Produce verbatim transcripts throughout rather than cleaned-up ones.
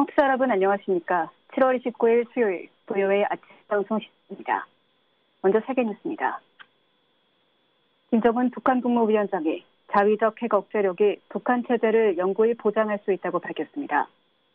청취자 여러분 안녕하십니까. 칠월 이십구일 수요일 브이오에이 아침 방송 시작입니다. 먼저 세계 뉴스입니다. 김정은 북한 국무위원장이 자위적 핵 억제력이 북한 체제를 영구히 보장할 수 있다고 밝혔습니다.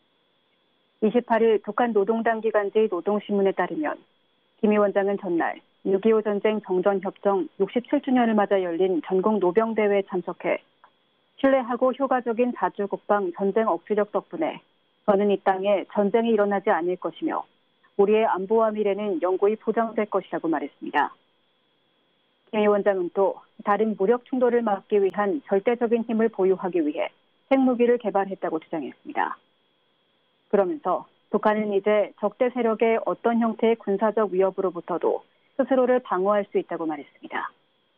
이십팔일 북한 노동당 기관지 노동신문에 따르면 김 위원장은 전날 육이오 전쟁 정전협정 육십칠 주년을 맞아 열린 전국 노병대회에 참석해 신뢰하고 효과적인 자주국방 전쟁 억지력 덕분에 저는 이 땅에 전쟁이 일어나지 않을 것이며 우리의 안보와 미래는 영구히 보장될 것이라고 말했습니다. 김 위원장은 또 다른 무력 충돌을 막기 위한 절대적인 힘을 보유하기 위해 핵무기를 개발했다고 주장했습니다. 그러면서 북한은 이제 적대 세력의 어떤 형태의 군사적 위협으로부터도 스스로를 방어할 수 있다고 말했습니다.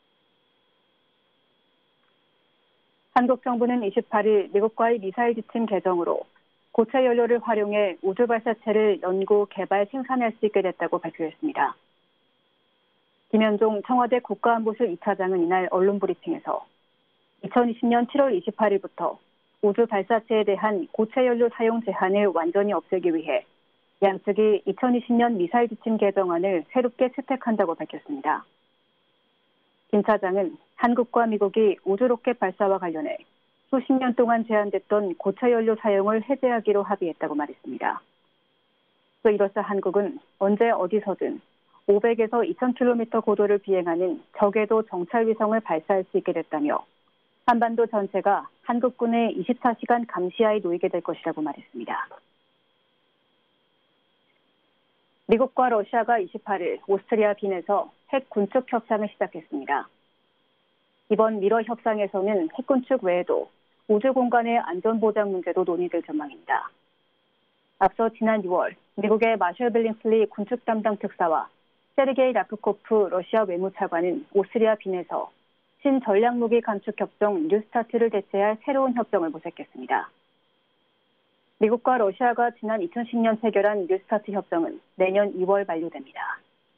한국 정부는 이십팔일 미국과의 미사일 지침 개정으로 고체 연료를 활용해 우주 발사체를 연구, 개발, 생산할 수 있게 됐다고 발표했습니다. 김현종 청와대 국가안보실 이 차장은 이날 언론 브리핑에서 이천이십년 칠월 이십팔일부터 우주 발사체에 대한 고체 연료 사용 제한을 완전히 없애기 위해 양측이 이천이십년 미사일 지침 개정안을 새롭게 채택한다고 밝혔습니다. 김 차장은 한국과 미국이 우주 로켓 발사와 관련해 수십 년 동안 제한됐던 고체 연료 사용을 해제하기로 합의했다고 말했습니다. 또 이로써 한국은 언제 어디서든 오백에서 이천 킬로미터 고도를 비행하는 저궤도 정찰 위성을 발사할 수 있게 됐다며 한반도 전체가 한국군의 이십사 시간 감시하에 놓이게 될 것이라고 말했습니다. 미국과 러시아가 이십팔일 오스트리아 빈에서 핵 군축 협상을 시작했습니다. 이번 미러 협상에서는 핵 군축 외에도 우주 공간의 안전보장 문제도 논의될 전망입니다. 앞서 지난 유월 미국의 마셜 빌링슬리 군축 담당 특사와 세르게이 라프코프 러시아 외무차관은 오스트리아 빈에서 신전략무기 감축 협정 뉴스타트를 대체할 새로운 협정을 모색했습니다. 미국과 러시아가 지난 이천십년 체결한 뉴스타트 협정은 내년 이월 만료됩니다.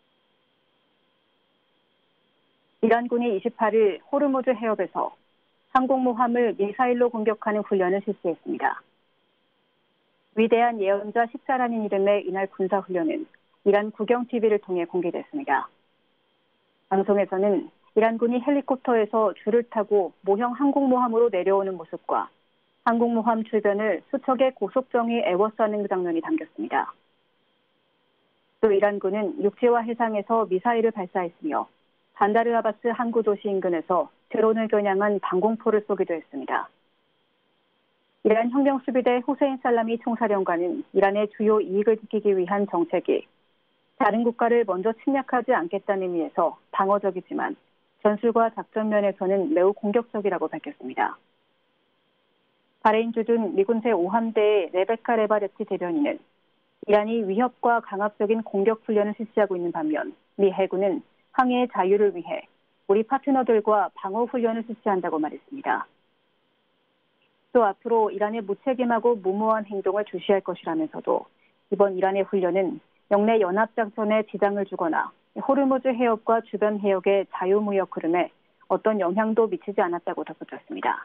이란군이 이십팔일 호르무즈 해협에서 항공모함을 미사일로 공격하는 훈련을 실시했습니다. 위대한 예언자 십사라는 이름의 이날 군사훈련은 이란 국영티비를 통해 공개됐습니다. 방송에서는 이란군이 헬리콥터에서 줄을 타고 모형 항공모함으로 내려오는 모습과 항공모함 주변을 수척의 고속정이 에워싸는 장면이 담겼습니다. 또 이란군은 육지와 해상에서 미사일을 발사했으며 반다르 아바스 항구 도시 인근에서 드론을 겨냥한 방공포를 쏘기도 했습니다. 이란 혁명수비대 후세인 살라미 총사령관은 이란의 주요 이익을 지키기 위한 정책이 다른 국가를 먼저 침략하지 않겠다는 의미에서 방어적이지만 전술과 작전 면에서는 매우 공격적이라고 밝혔습니다. 바레인 주둔 미군 제오 함대의 레베카 레바레치 대변인은 이란이 위협과 강압적인 공격 훈련을 실시하고 있는 반면 미 해군은 항해의 자유를 위해 우리 파트너들과 방어 훈련을 실시한다고 말했습니다. 또 앞으로 이란의 무책임하고 무모한 행동을 주시할 것이라면서도 이번 이란의 훈련은 영내 연합작전에 지장을 주거나 호르무즈 해협과 주변 해역의 자유무역 흐름에 어떤 영향도 미치지 않았다고 덧붙였습니다.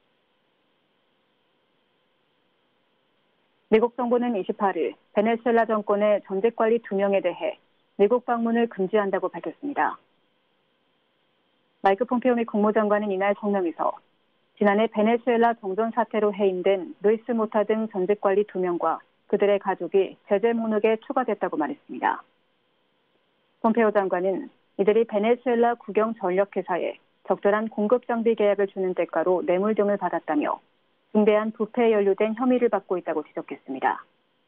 미국 정부는 이십팔일 베네수엘라 정권의 전직관리 두 명에 대해 미국 방문을 금지한다고 밝혔습니다. 마이크 폼페오 미 국무장관은 이날 성명에서 지난해 베네수엘라 정전 사태로 해임된 루이스 모타 등 전직관리 두 명과 그들의 가족이 제재 목록에 추가됐다고 말했습니다. 폼페오 장관은 이들이 베네수엘라 국영 전력회사에 적절한 공급 장비 계약을 주는 대가로 뇌물 등을 받았다며 중대한 부패에 연루된 혐의를 받고 있다고 지적했습니다.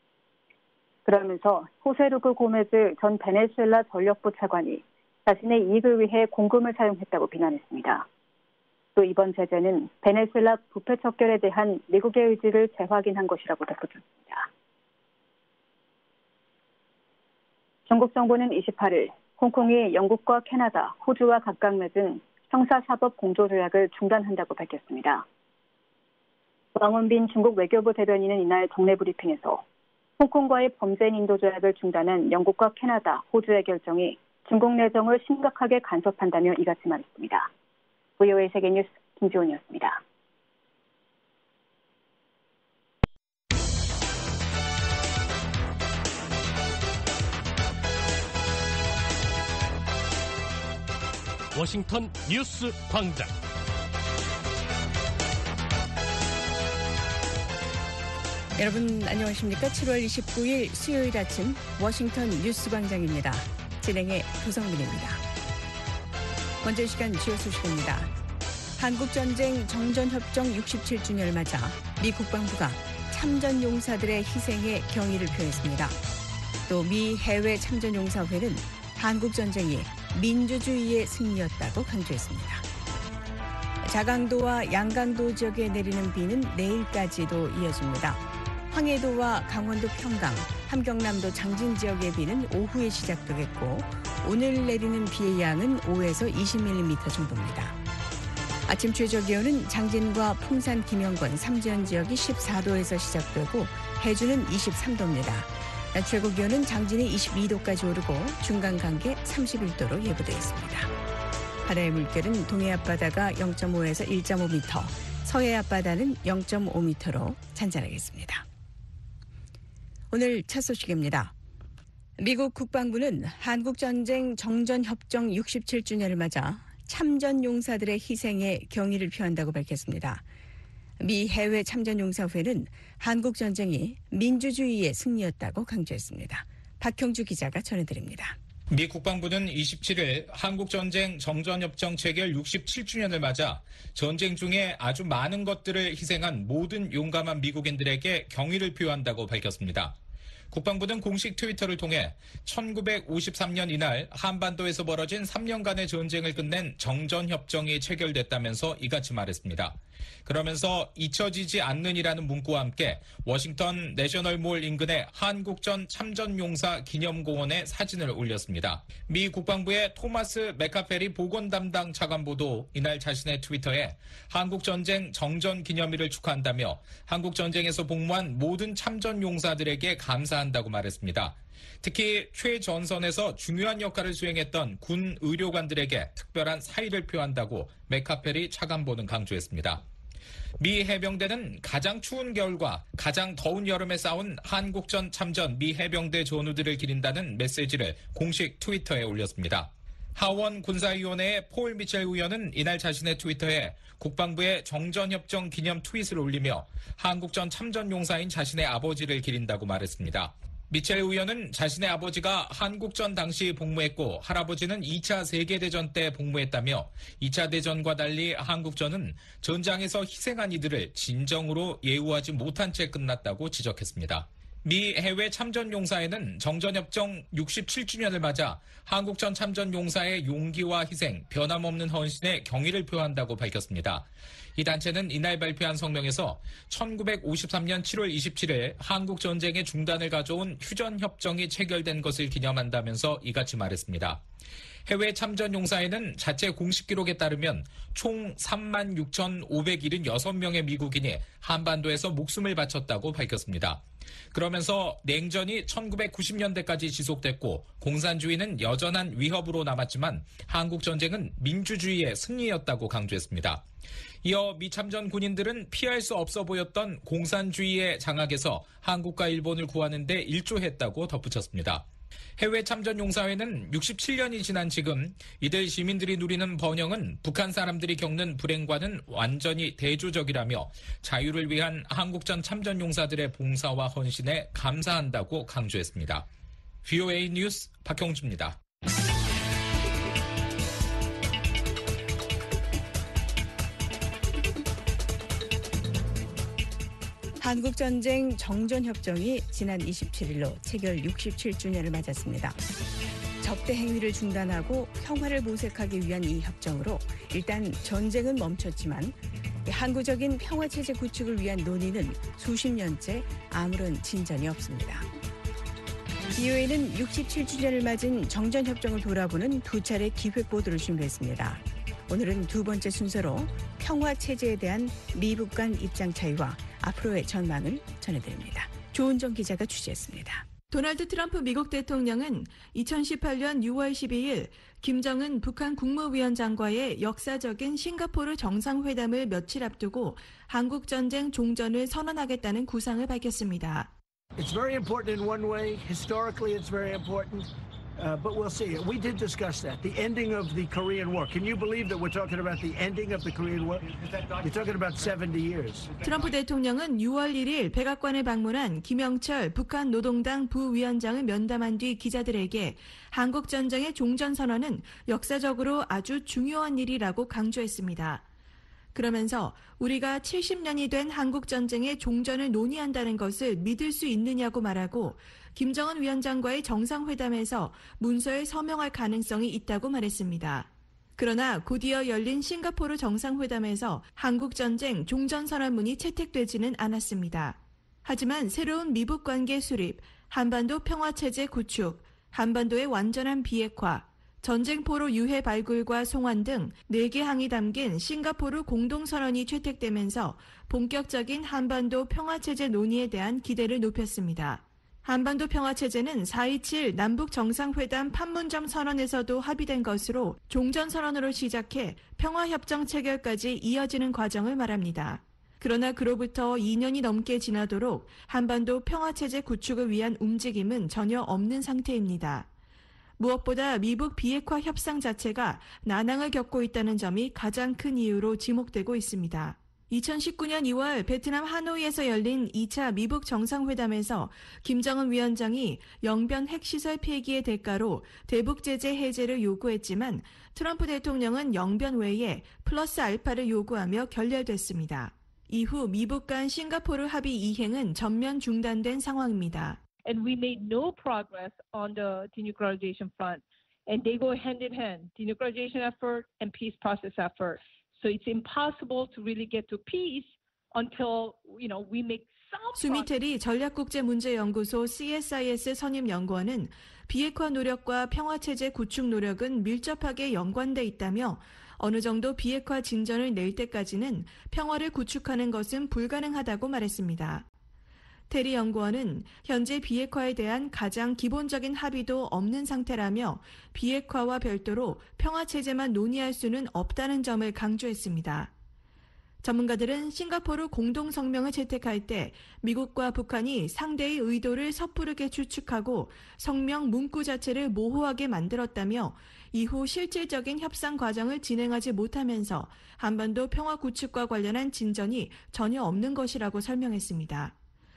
그러면서 호세 루그 고메즈 전 베네수엘라 전력부 차관이 자신의 이익을 위해 공금을 사용했다고 비난했습니다. 또 이번 제재는 베네수엘라 부패 척결에 대한 미국의 의지를 재확인한 것이라고 덧붙였습니다. 중국 정부는 이십팔일 홍콩이 영국과 캐나다, 호주와 각각 맺은 형사사법 공조조약을 중단한다고 밝혔습니다. 왕원빈 중국 외교부 대변인은 이날 정례 브리핑에서 홍콩과의 범죄인 인도 조약을 중단한 영국과 캐나다, 호주의 결정이 중국 내정을 심각하게 간섭한다며 이같이 말했습니다. 브이오에이 세계뉴스 김지원이었습니다. 워싱턴 뉴스 광장. 여러분 안녕하십니까? 칠월 이십구일 수요일 아침 워싱턴 뉴스 광장입니다. 진행의 조성민입니다. 먼저 이 시간 주요 소식입니다. 한국전쟁 정전협정 육십칠 주년을 맞아 미 국방부가 참전용사들의 희생에 경의를 표했습니다. 또 미 해외 참전용사회는 한국전쟁이 민주주의의 승리였다고 강조했습니다. 자강도와 양강도 지역에 내리는 비는 내일까지도 이어집니다. 황해도와 강원도 평강, 함경남도 장진 지역의 비는 오후에 시작되겠고 오늘 내리는 비의 양은 오에서 이십 밀리미터 정도입니다. 아침 최저기온은 장진과 풍산, 김영권, 삼지연 지역이 십사 도에서 시작되고 해주는 이십삼 도입니다. 낮 최고 기온은 장진이 이십이 도까지 오르고 중간 간계 삼십일 도로 예보되어 있습니다. 바다의 물결은 동해 앞바다가 영 점 오에서 일 점 오 미터, 서해 앞바다는 영 점 오 미터로 잔잔하겠습니다. 오늘 첫 소식입니다. 미국 국방부는 한국전쟁 정전협정 육십칠 주년을 맞아 참전용사들의 희생에 경의를 표한다고 밝혔습니다. 미 해외 참전용사회는 한국전쟁이 민주주의의 승리였다고 강조했습니다. 박형주 기자가 전해드립니다. 미 국방부는 이십칠일 한국전쟁 정전협정 체결 육십칠 주년을 맞아 전쟁 중에 아주 많은 것들을 희생한 모든 용감한 미국인들에게 경의를 표한다고 밝혔습니다. 국방부는 공식 트위터를 통해 천구백오십삼 년 이날 한반도에서 벌어진 삼 년간의 전쟁을 끝낸 정전협정이 체결됐다면서 이같이 말했습니다. 그러면서 잊혀지지 않는이라는 문구와 함께 워싱턴 내셔널몰 인근의 한국전 참전용사 기념공원에 사진을 올렸습니다. 미 국방부의 토마스 맥카페리 보건 담당 차관보도 이날 자신의 트위터에 한국전쟁 정전 기념일을 축하한다며 한국전쟁에서 복무한 모든 참전용사들에게 감사한다고 말했습니다. 특히 최전선에서 중요한 역할을 수행했던 군 의료관들에게 특별한 사의를 표한다고 맥카페리 차관보는 강조했습니다. 미 해병대는 가장 추운 겨울과 가장 더운 여름에 싸운 한국전 참전 미 해병대 전우들을 기린다는 메시지를 공식 트위터에 올렸습니다. 하원 군사위원회의 폴 미첼 의원은 이날 자신의 트위터에 국방부의 정전협정 기념 트윗을 올리며 한국전 참전용사인 자신의 아버지를 기린다고 말했습니다. 미첼 의원은 자신의 아버지가 한국전 당시 복무했고 할아버지는 이 차 세계대전 때 복무했다며 이 차 대전과 달리 한국전은 전장에서 희생한 이들을 진정으로 예우하지 못한 채 끝났다고 지적했습니다. 미 해외 참전용사회는 정전협정 육십칠 주년을 맞아 한국전 참전용사의 용기와 희생, 변함없는 헌신에 경의를 표한다고 밝혔습니다. 이 단체는 이날 발표한 성명에서 천구백오십삼 년 칠월 이십칠일 한국전쟁의 중단을 가져온 휴전협정이 체결된 것을 기념한다면서 이같이 말했습니다. 해외 참전용사에는 자체 공식 기록에 따르면 총 삼만 육천오백칠십육 명의 미국인이 한반도에서 목숨을 바쳤다고 밝혔습니다. 그러면서 냉전이 천구백구십 년대까지 지속됐고 공산주의는 여전한 위협으로 남았지만 한국전쟁은 민주주의의 승리였다고 강조했습니다. 이어 미 참전 군인들은 피할 수 없어 보였던 공산주의의 장악에서 한국과 일본을 구하는 데 일조했다고 덧붙였습니다. 해외 참전용사회는 육십칠 년이 지난 지금 이들 시민들이 누리는 번영은 북한 사람들이 겪는 불행과는 완전히 대조적이라며 자유를 위한 한국전 참전용사들의 봉사와 헌신에 감사한다고 강조했습니다. 브이오에이 뉴스 박형주입니다. 한국전쟁 정전협정이 지난 이십칠일로 체결 육십칠 주년을 맞았습니다. 적대 행위를 중단하고 평화를 모색하기 위한 이 협정으로 일단 전쟁은 멈췄지만 항구적인 평화체제 구축을 위한 논의는 수십 년째 아무런 진전이 없습니다. 브이오에이는 육십칠 주년을 맞은 정전협정을 돌아보는 두 차례 기획보도를 준비했습니다. 오늘은 두 번째 순서로 평화체제에 대한 미북 간 입장 차이와 앞으로의 전망을 전해드립니다. 조은정 기자가 취재했습니다. 도널드 트럼프 미국 대통령은 이천십팔 년 유월 십이일 김정은 북한 국무위원장과의 역사적인 싱가포르 정상회담을 며칠 앞두고 한국전쟁 종전을 선언하겠다는 구상을 밝혔습니다. It's very important in one way. Historically, it's very important. Uh, but we'll see. We did discuss that. The ending of the Korean War. Can you believe that we're talking about the ending of the Korean War? You're talking about seventy years. 트럼프 대통령은 유월 일일 백악관을 방문한 김영철 북한 노동당 부위원장을 면담한 뒤 기자들에게 한국 전쟁의 종전 선언은 역사적으로 아주 중요한 일이라고 강조했습니다. 그러면서 우리가 칠십 년이 된 한국 전쟁의 종전을 논의한다는 것을 믿을 수 있느냐고 말하고 김정은 위원장과의 정상회담에서 문서에 서명할 가능성이 있다고 말했습니다. 그러나 곧이어 열린 싱가포르 정상회담에서 한국전쟁 종전선언문이 채택되지는 않았습니다. 하지만 새로운 미북 관계 수립, 한반도 평화체제 구축, 한반도의 완전한 비핵화, 전쟁포로 유해 발굴과 송환 등 네 개 항이 담긴 싱가포르 공동선언이 채택되면서 본격적인 한반도 평화체제 논의에 대한 기대를 높였습니다. 한반도 평화체제는 사 이칠 남북 정상회담 판문점 선언에서도 합의된 것으로 종전선언으로 시작해 평화협정 체결까지 이어지는 과정을 말합니다. 그러나 그로부터 이 년이 넘게 지나도록 한반도 평화체제 구축을 위한 움직임은 전혀 없는 상태입니다. 무엇보다 미북 비핵화 협상 자체가 난항을 겪고 있다는 점이 가장 큰 이유로 지목되고 있습니다. 이천십구 년 이월 베트남 하노이에서 열린 이 차 미북 정상회담에서 김정은 위원장이 영변 핵시설 폐기의 대가로 대북 제재 해제를 요구했지만 트럼프 대통령은 영변 외에 플러스 알파를 요구하며 결렬됐습니다. 이후 미북 간 싱가포르 합의 이행은 전면 중단된 상황입니다. And we made no progress on the denuclearization front. And they go hand in hand, denuclearization effort and peace process effort. So it's impossible to really get to peace until, you know, we make some 수미테리 전략국제문제연구소 씨에스아이에스 선임 연구원은 비핵화 노력과 평화체제 구축 노력은 밀접하게 연관돼 있다며 어느 정도 비핵화 진전을 낼 때까지는 평화를 구축하는 것은 불가능하다고 말했습니다. 테리 연구원은 현재 비핵화에 대한 가장 기본적인 합의도 없는 상태라며 비핵화와 별도로 평화체제만 논의할 수는 없다는 점을 강조했습니다. 전문가들은 싱가포르 공동성명을 채택할 때 미국과 북한이 상대의 의도를 섣부르게 추측하고 성명 문구 자체를 모호하게 만들었다며 이후 실질적인 협상 과정을 진행하지 못하면서 한반도 평화 구축과 관련한 진전이 전혀 없는 것이라고 설명했습니다.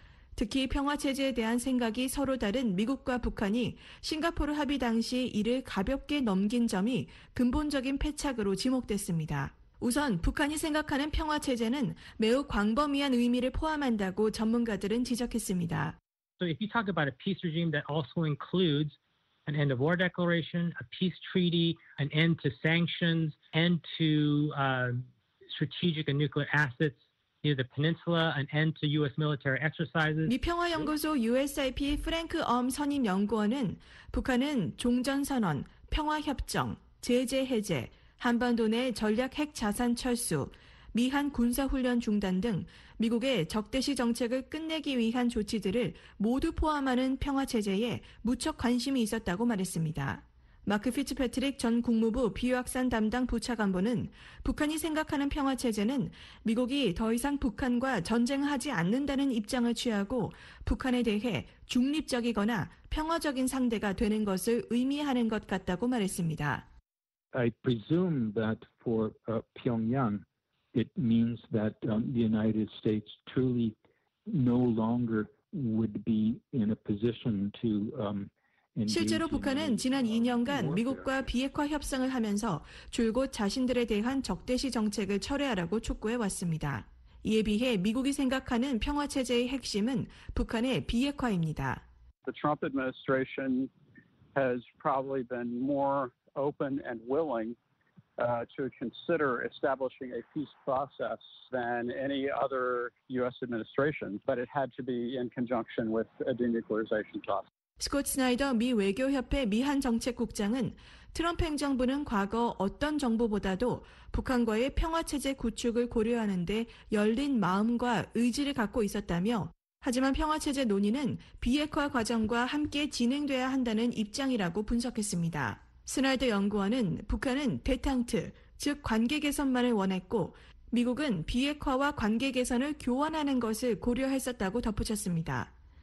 특히 평화체제에 대한 생각이 서로 다른 미국과 북한이 싱가포르 합의 당시 이를 가볍게 넘긴 점이 근본적인 패착으로 지목됐습니다. 우선 북한이 생각하는 평화체제는 매우 광범위한 의미를 포함한다고 전문가들은 지적했습니다. So if you talk about a peace regime that also includes an end of war declaration, a peace treaty, an end to sanctions, end to uh, strategic and nuclear assets, near the peninsula, an end to U S military exercises. 미 평화연구소 유에스아이피 프랭크 엄 선임 연구원은 북한은 종전선언, 평화협정, 제재 해제, 한반도 내 전략 핵 자산 철수, 미한 군사훈련 중단 등 미국의 적대시 정책을 끝내기 위한 조치들을 모두 포함하는 평화체제에 무척 관심이 있었다고 말했습니다. 마크 피츠패트릭 전 국무부 비확산 담당 부차관보는 북한이 생각하는 평화체제는 미국이 더 이상 북한과 전쟁하지 않는다는 입장을 취하고 북한에 대해 중립적이거나 평화적인 상대가 되는 것을 의미하는 것 같다고 말했습니다. I presume that for uh, Pyongyang, it means that um, the United States truly no longer would be in a position to um, 실제로 북한은 지난 이 년간 미국과 비핵화 협상을 하면서 줄곧 자신들에 대한 적대시 정책을 철회하라고 촉구해왔습니다. 이에 비해 미국이 생각하는 평화체제의 핵심은 북한의 비핵화입니다. The Trump administration has probably been more open and willing uh, to consider establishing a peace process than any other U S administration, but it had to be in conjunction with a denuclearization process. 스콧 스나이더 미 외교협회 미한 정책국장은 트럼프 행정부는 과거 어떤 정부보다도 북한과의 평화체제 구축을 고려하는 데 열린 마음과 의지를 갖고 있었다며 하지만 평화체제 논의는 비핵화 과정과 함께 진행돼야 한다는 입장이라고 분석했습니다. 스나이더 연구원은 북한은 détente, 즉 관계 개선만을 원했고 미국은 비핵화와 관계 개선을 교환하는 것을 고려했었다고 덧붙였습니다.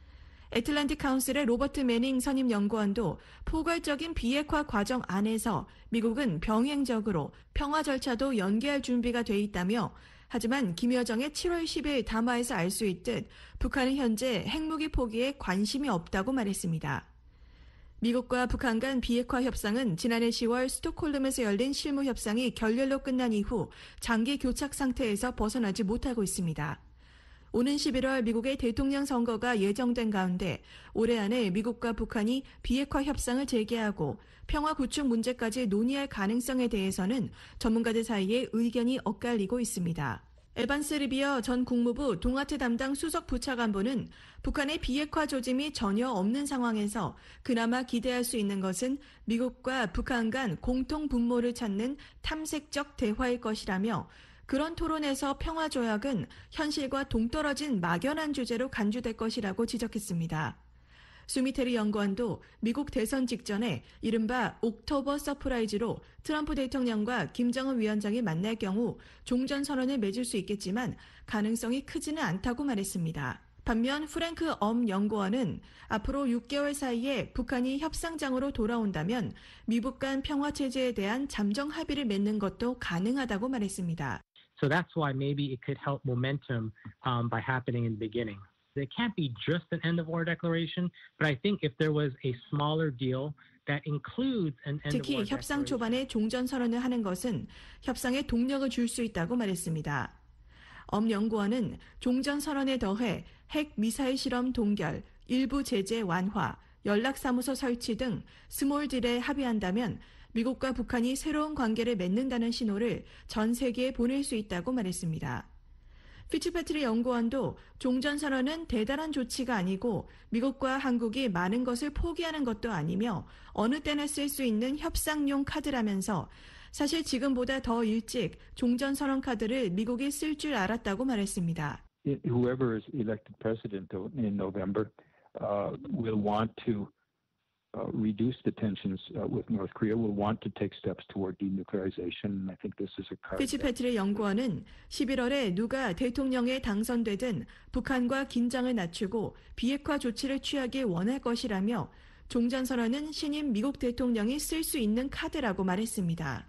애틀랜틱 카운슬의 로버트 매닝 선임 연구원도 포괄적인 비핵화 과정 안에서 미국은 병행적으로 평화 절차도 연계할 준비가 돼 있다며 하지만 김여정의 칠월 십일 담화에서 알 수 있듯 북한은 현재 핵무기 포기에 관심이 없다고 말했습니다. 미국과 북한 간 비핵화 협상은 지난해 시월 스톡홀름에서 열린 실무 협상이 결렬로 끝난 이후 장기 교착 상태에서 벗어나지 못하고 있습니다. 오는 십일월 미국의 대통령 선거가 예정된 가운데 올해 안에 미국과 북한이 비핵화 협상을 재개하고 평화 구축 문제까지 논의할 가능성에 대해서는 전문가들 사이에 의견이 엇갈리고 있습니다. 에반스 리비어 전 국무부 동아태 담당 수석 부차관보는 북한의 비핵화 조짐이 전혀 없는 상황에서 그나마 기대할 수 있는 것은 미국과 북한 간 공통 분모를 찾는 탐색적 대화일 것이라며 그런 토론에서 평화조약은 현실과 동떨어진 막연한 주제로 간주될 것이라고 지적했습니다. 수미테리 연구원도 미국 대선 직전에 이른바 옥토버 서프라이즈로 트럼프 대통령과 김정은 위원장이 만날 경우 종전선언을 맺을 수 있겠지만 가능성이 크지는 않다고 말했습니다. 반면 프랭크 엄 연구원은 앞으로 육 개월 사이에 북한이 협상장으로 돌아온다면 미북 간 평화체제에 대한 잠정 합의를 맺는 것도 가능하다고 말했습니다. So that's why maybe it could help momentum um, by happening in the beginning. It can't be just an end of war declaration, but I think if there was a smaller deal that includes an end of war 특히 declaration. 협상 초반에 종전선언을 하는 것은 협상에 동력을 줄 수 있다고 말했습니다. 엄 연구원은 종전선언에 더해 핵 미사일 실험 동결, 일부 제재 완화, 연락사무소 설치 등 스몰 딜에 합의한다면 미국과 북한이 새로운 관계를 맺는다는 신호를 전 세계에 보낼 수 있다고 말했습니다. 피츠패트리 연구원도 종전선언은 대단한 조치가 아니고 미국과 한국이 많은 것을 포기하는 것도 아니며 어느 때나 쓸 수 있는 협상용 카드라면서 사실 지금보다 더 일찍 종전선언 카드를 미국이 쓸 줄 알았다고 말했습니다. Whoever is elected president in November uh, will want to Uh, reduce the tensions uh, with North Korea, will want to take steps toward denuclearization. I think this is a card. 피츠패트리 연구원은 십일월에 누가 대통령에 당선되든 북한과 긴장을 낮추고 비핵화 조치를 취하길 원할 것이라며 종전선언은 신임 미국 대통령이 쓸 수 있는 카드라고 말했습니다.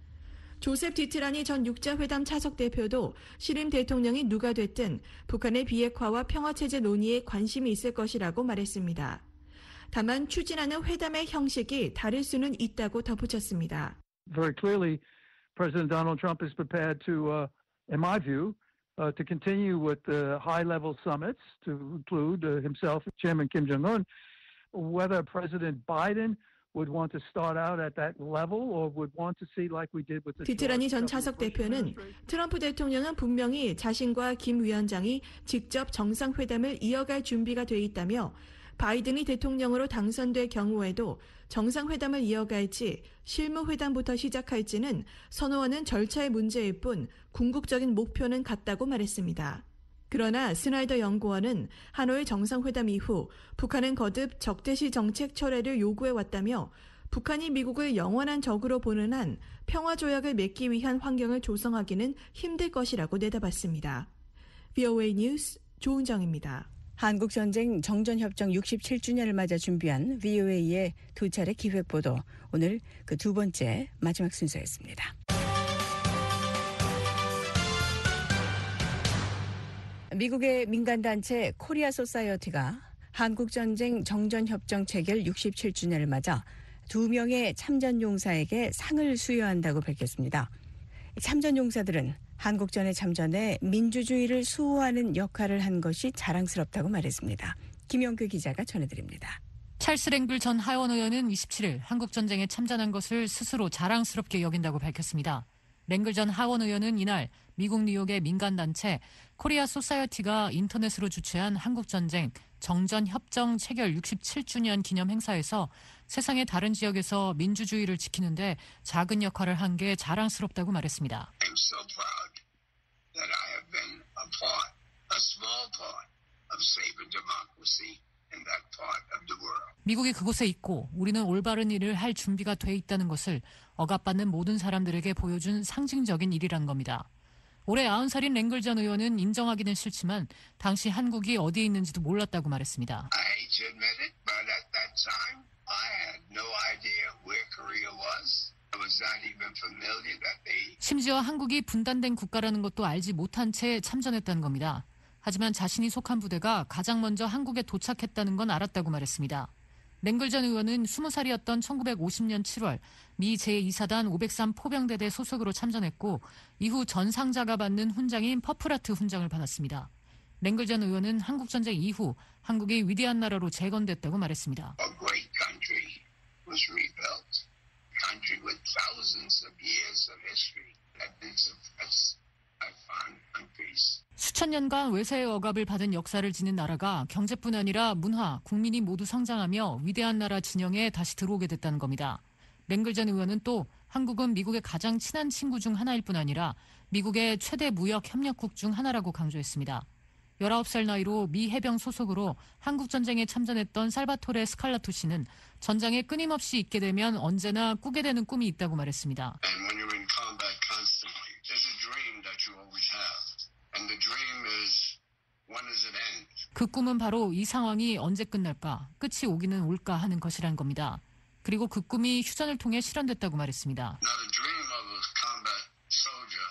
조셉 디트라니 전 육자회담 차석 대표도 신임 대통령이 누가 됐든 북한의 비핵화와 평화체제 논의에 관심이 있을 것이라고 말했습니다. 다만 추진하는 회담의 형식이 다를 수는 있다고 덧붙였습니다. Very clearly, President Donald Trump is prepared to, uh, in my view, uh, to continue with the high-level summits, to include uh, himself, Chairman Kim Jong-un. Whether President Biden would want to start out at that level or would want to see like we did with the 디트라니 전 차석 대표는 트럼프 대통령은 분명히 자신과 김 위원장이 직접 정상회담을 이어갈 준비가 돼 있다며 바이든이 대통령으로 당선될 경우에도 정상회담을 이어갈지 실무회담부터 시작할지는 선호하는 절차의 문제일 뿐 궁극적인 목표는 같다고 말했습니다. 그러나 스나이더 연구원은 하노이 정상회담 이후 북한은 거듭 적대시 정책 철회를 요구해왔다며 북한이 미국을 영원한 적으로 보는 한 평화조약을 맺기 위한 환경을 조성하기는 힘들 것이라고 내다봤습니다. 브이오에이 뉴스 조은정입니다. 한국전쟁 정전협정 육십칠 주년을 맞아 준비한 브이오에이의 두 차례 기획보도, 오늘 그 두 번째 마지막 순서였습니다. 미국의 민간단체 코리아 소사이어티가 한국전쟁 정전협정 체결 육십칠 주년을 맞아 두 명의 참전용사에게 상을 수여한다고 밝혔습니다. 참전용사들은 한국전에 참전해 민주주의를 수호하는 역할을 한 것이 자랑스럽다고 말했습니다. 김영규 기자가 전해드립니다. 찰스 랭글 전 하원 의원은 이십칠일 한국전쟁에 참전한 것을 스스로 자랑스럽게 여긴다고 밝혔습니다. 랭글 전 하원 의원은 이날 미국 뉴욕의 민간단체 코리아 소사이어티가 인터넷으로 주최한 한국전쟁 정전협정 체결 육십칠 주년 기념 행사에서 세상의 다른 지역에서 민주주의를 지키는데 작은 역할을 한 게 자랑스럽다고 말했습니다. I'm so proud that I have been a part, a small part of saving democracy in that part of the world. 미국이 그곳에 있고 우리는 올바른 일을 할 준비가 돼 있다는 것을 억압받는 모든 사람들에게 보여준 상징적인 일이란 겁니다. 올해 아흔 살인 랭글 전 의원은 인정하기는 싫지만 당시 한국이 어디에 있는지도 몰랐다고 말했습니다. I hate to admit it, but at that time, I had no idea where Korea was. I was not even familiar that they... 심지어 한국이 분단된 국가라는 것도 알지 못한 채 참전했다는 겁니다. 하지만 자신이 속한 부대가 가장 먼저 한국에 도착했다는 건 알았다고 말했습니다. 랭글 전 의원은 스무 살이었던 천구백오십 년 칠월 미 제이 사단 오백삼 포병대대 소속으로 참전했고 이후 전상자가 받는 훈장인 퍼플하트 훈장을 받았습니다. 랭글 전 의원은 한국전쟁 이후 한국이 위대한 나라로 재건됐다고 말했습니다. A great country was rebuilt. A country with thousands of years of history had been suppressed by foreign countries. 수천 년간 외세의 억압을 받은 역사를 지닌 나라가 경제뿐 아니라 문화, 국민이 모두 성장하며 위대한 나라 진영에 다시 들어오게 됐다는 겁니다. 랭글 전 의원은 또 한국은 미국의 가장 친한 친구 중 하나일 뿐 아니라 미국의 최대 무역 협력국 중 하나라고 강조했습니다. 열아홉 살 나이로 미 해병 소속으로 한국전쟁에 참전했던 살바토레 스칼라토 씨는 전장에 끊임없이 있게 되면 언제나 꾸게 되는 꿈이 있다고 말했습니다. And when you're in combat constantly, there's a dream that you always have. And the dream is, when does it end? 그 꿈은 바로 이 상황이 언제 끝날까, 끝이 오기는 올까 하는 것이란 겁니다. 그리고 그 꿈이 휴전을 통해 실현됐다고 말했습니다. Now the dream of a combat soldier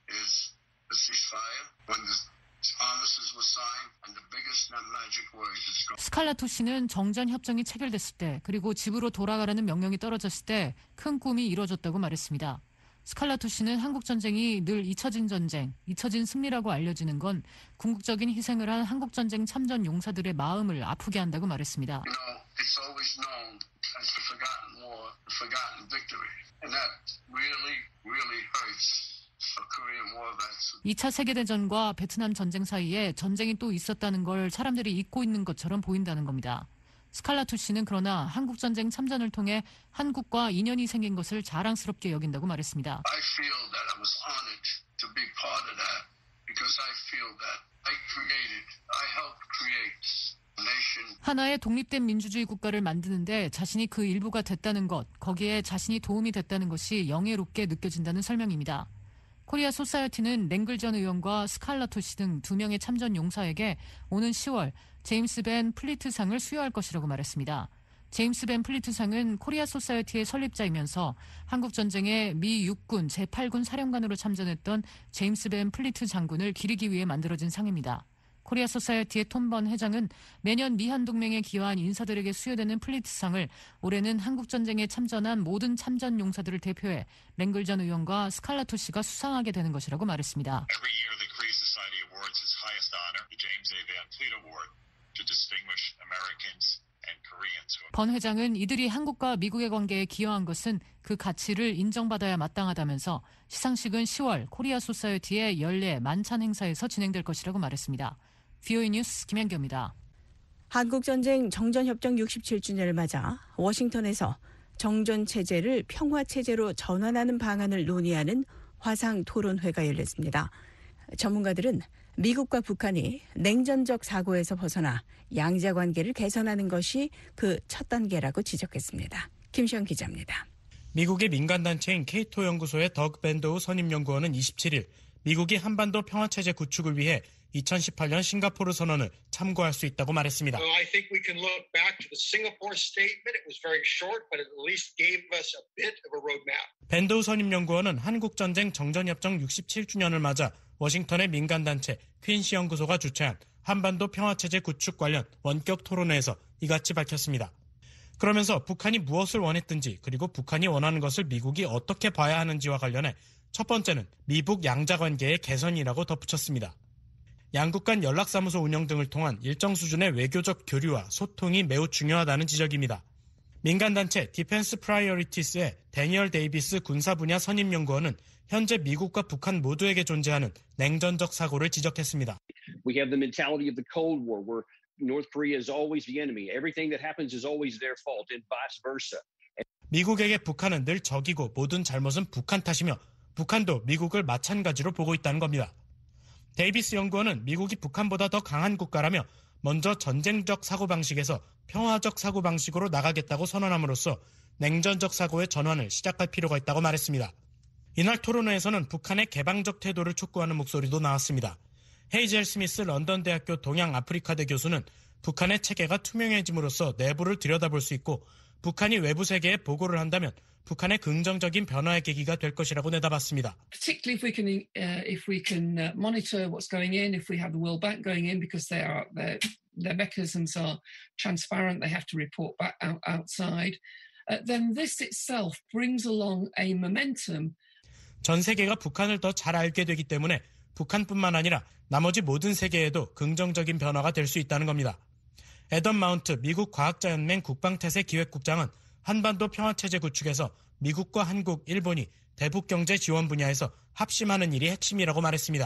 is a ceasefire. When the armistice was signed, and the biggest magic word is gone. 스칼라토 씨는 정전 협정이 체결됐을 때, 그리고 집으로 돌아가라는 명령이 떨어졌을 때 큰 꿈이 이루어졌다고 말했습니다. 스칼라토 씨는 한국전쟁이 늘 잊혀진 전쟁, 잊혀진 승리라고 알려지는 건 궁극적인 희생을 한 한국전쟁 참전 용사들의 마음을 아프게 한다고 말했습니다. You know, it's always known as the forgotten war, the forgotten victory. And that really, really hurts a Korean war vets. 이 차 세계대전과 베트남 전쟁 사이에 전쟁이 또 있었다는 걸 사람들이 잊고 있는 것처럼 보인다는 겁니다. 스칼라토 씨는 그러나 한국전쟁 참전을 통해 한국과 인연이 생긴 것을 자랑스럽게 여긴다고 말했습니다. I feel that I was honored to be part of that because I feel that I created, I helped create a nation. 하나의 독립된 민주주의 국가를 만드는데 자신이 그 일부가 됐다는 것, 거기에 자신이 도움이 됐다는 것이 영예롭게 느껴진다는 설명입니다. 코리아 소사이어티는 랭글 전 의원과 스칼라토 씨 등 두 명의 참전 용사에게 오는 시월 제임스 벤 플리트상을 수여할 것이라고 말했습니다. 제임스 벤 플리트상은 코리아 소사이어티의 설립자이면서 한국전쟁에 미 육군 제팔 군 사령관으로 참전했던 제임스 벤 플리트 장군을 기리기 위해 만들어진 상입니다. 코리아 소사이어티의 톰번 회장은 매년 미한동맹에 기여한 인사들에게 수여되는 플리트상을 올해는 한국전쟁에 참전한 모든 참전 용사들을 대표해 랭글 전 의원과 스칼라토 씨가 수상하게 되는 것이라고 말했습니다. Every year the Korea Society awards its highest honor, the James A. Van Fleet Award, to distinguish Americans and Koreans. 번 회장은 이들이 한국과 미국의 관계에 기여한 것은 그 가치를 인정받아야 마땅하다면서 시상식은 시월 코리아 소사이어티의 연례 만찬 행사에서 진행될 것이라고 말했습니다. 브이오에이 뉴스 김현경입니다. 한국전쟁 정전협정 육십칠 주년을 맞아 워싱턴에서 정전체제를 평화체제로 전환하는 방안을 논의하는 화상토론회가 열렸습니다. 전문가들은 미국과 북한이 냉전적 사고에서 벗어나 양자관계를 개선하는 것이 그 첫 단계라고 지적했습니다. 김시영 기자입니다. 미국의 민간단체인 케이토 연구소의 덕 밴도우 선임연구원은 이십칠일 미국이 한반도 평화체제 구축을 위해 이천십팔 년 싱가포르 선언을 참고할 수 있다고 말했습니다. Well, I think we can look back to the Singapore statement. It was very short, but it at least gave us a bit of a roadmap. 밴도우 선임연구원은 한국전쟁 정전협정 육십칠 주년을 맞아 워싱턴의 민간단체 퀸시 연구소가 주최한 한반도 평화체제 구축 관련 원격 토론회에서 이같이 밝혔습니다. 그러면서 북한이 무엇을 원했든지 그리고 북한이 원하는 것을 미국이 어떻게 봐야 하는지와 관련해 첫 번째는 미북 양자관계의 개선이라고 덧붙였습니다. 양국 간 연락사무소 운영 등을 통한 일정 수준의 외교적 교류와 소통이 매우 중요하다는 지적입니다. 민간단체 디펜스 프라이어리티스의 데니얼 데이비스 군사 분야 선임연구원은 현재 미국과 북한 모두에게 존재하는 냉전적 사고를 지적했습니다. We have the mentality of the Cold War where North Korea is always the enemy. Everything that happens is always their fault and vice versa. 미국에게 북한은 늘 적이고 모든 잘못은 북한 탓이며 북한도 미국을 마찬가지로 보고 있다는 겁니다. 데이비스 연구원은 미국이 북한보다 더 강한 국가라며 먼저 전쟁적 사고방식에서 평화적 사고방식으로 나가겠다고 선언함으로써 냉전적 사고의 전환을 시작할 필요가 있다고 말했습니다. 이날 토론회에서는 북한의 개방적 태도를 촉구하는 목소리도 나왔습니다. 헤이젤 스미스 런던대학교 동양아프리카대 교수는 북한의 체계가 투명해짐으로써 내부를 들여다볼 수 있고 북한이 외부 세계에 보고를 한다면 북한의 긍정적인 변화의 계기가 될 것이라고 내다봤습니다. Particularly if we can, uh, if we can uh, monitor what's going in, if we have the World Bank going in, because they are their their mechanisms are transparent, they have to report back out, outside. Uh, then this itself brings along a momentum. 전 세계가 북한을 더 잘 알게 되기 때문에 북한뿐만 아니라 나머지 모든 세계에도 긍정적인 변화가 될 수 있다는 겁니다. 애덤 마운트 미국 과학자연맹 국방태세 기획국장은 한반도 평화체제 구축에서 미국과 한국, 일본이 대북경제 지원 분야에서 합심하는 일이 핵심이라고 말했습니다.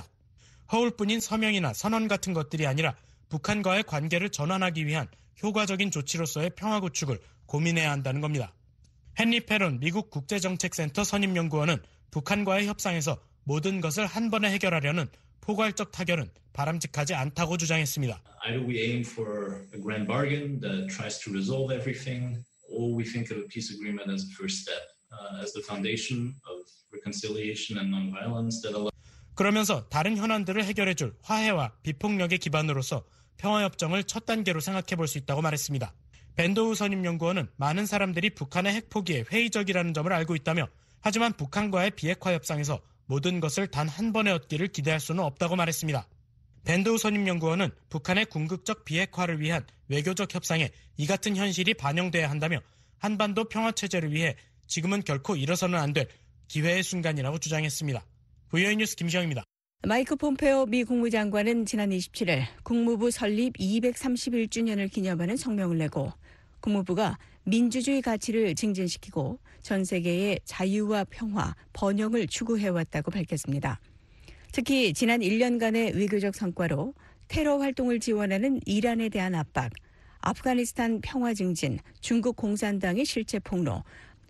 허울뿐인 서명이나 선언 같은 것들이 아니라 북한과의 관계를 전환하기 위한 효과적인 조치로서의 평화 구축을 고민해야 한다는 겁니다. 헨리 페론 미국 국제정책센터 선임연구원은 북한과의 협상에서 모든 것을 한 번에 해결하려는 포괄적 타결은 바람직하지 않다고 주장했습니다. Either we aim for a grand bargain that tries to resolve everything, or we think of a peace agreement as a first step, uh, as the foundation of reconciliation and nonviolence that allows. 그러면서 다른 현안들을 해결해줄 화해와 비폭력의 기반으로서 평화협정을 첫 단계로 생각해 볼 수 있다고 말했습니다. 밴도우 선임연구원은 많은 사람들이 북한의 핵포기에 회의적이라는 점을 알고 있다며 하지만 북한과의 비핵화 협상에서 모든 것을 단 한 번에 얻기를 기대할 수는 없다고 말했습니다. 밴도우 선임연구원은 북한의 궁극적 비핵화를 위한 외교적 협상에 이 같은 현실이 반영돼야 한다며 한반도 평화체제를 위해 지금은 결코 일어서는 안 될 기회의 순간이라고 주장했습니다. 브이오에이 뉴스 김시영입니다. 마이크 폼페오 미 국무장관은 지난 이십칠일 국무부 설립 이백삼십일 주년을 기념하는 성명을 내고 국무부가 민주주의 가치를 증진시키고 전 세계의 자유와 평화, 번영을 추구해왔다고 밝혔습니다. 특히 지난 일 년간의 외교적 성과로 테러 활동을 지원하는 이란에 대한 압박, 아프가니스탄 평화 증진, 중국 공산당의 실체 폭로,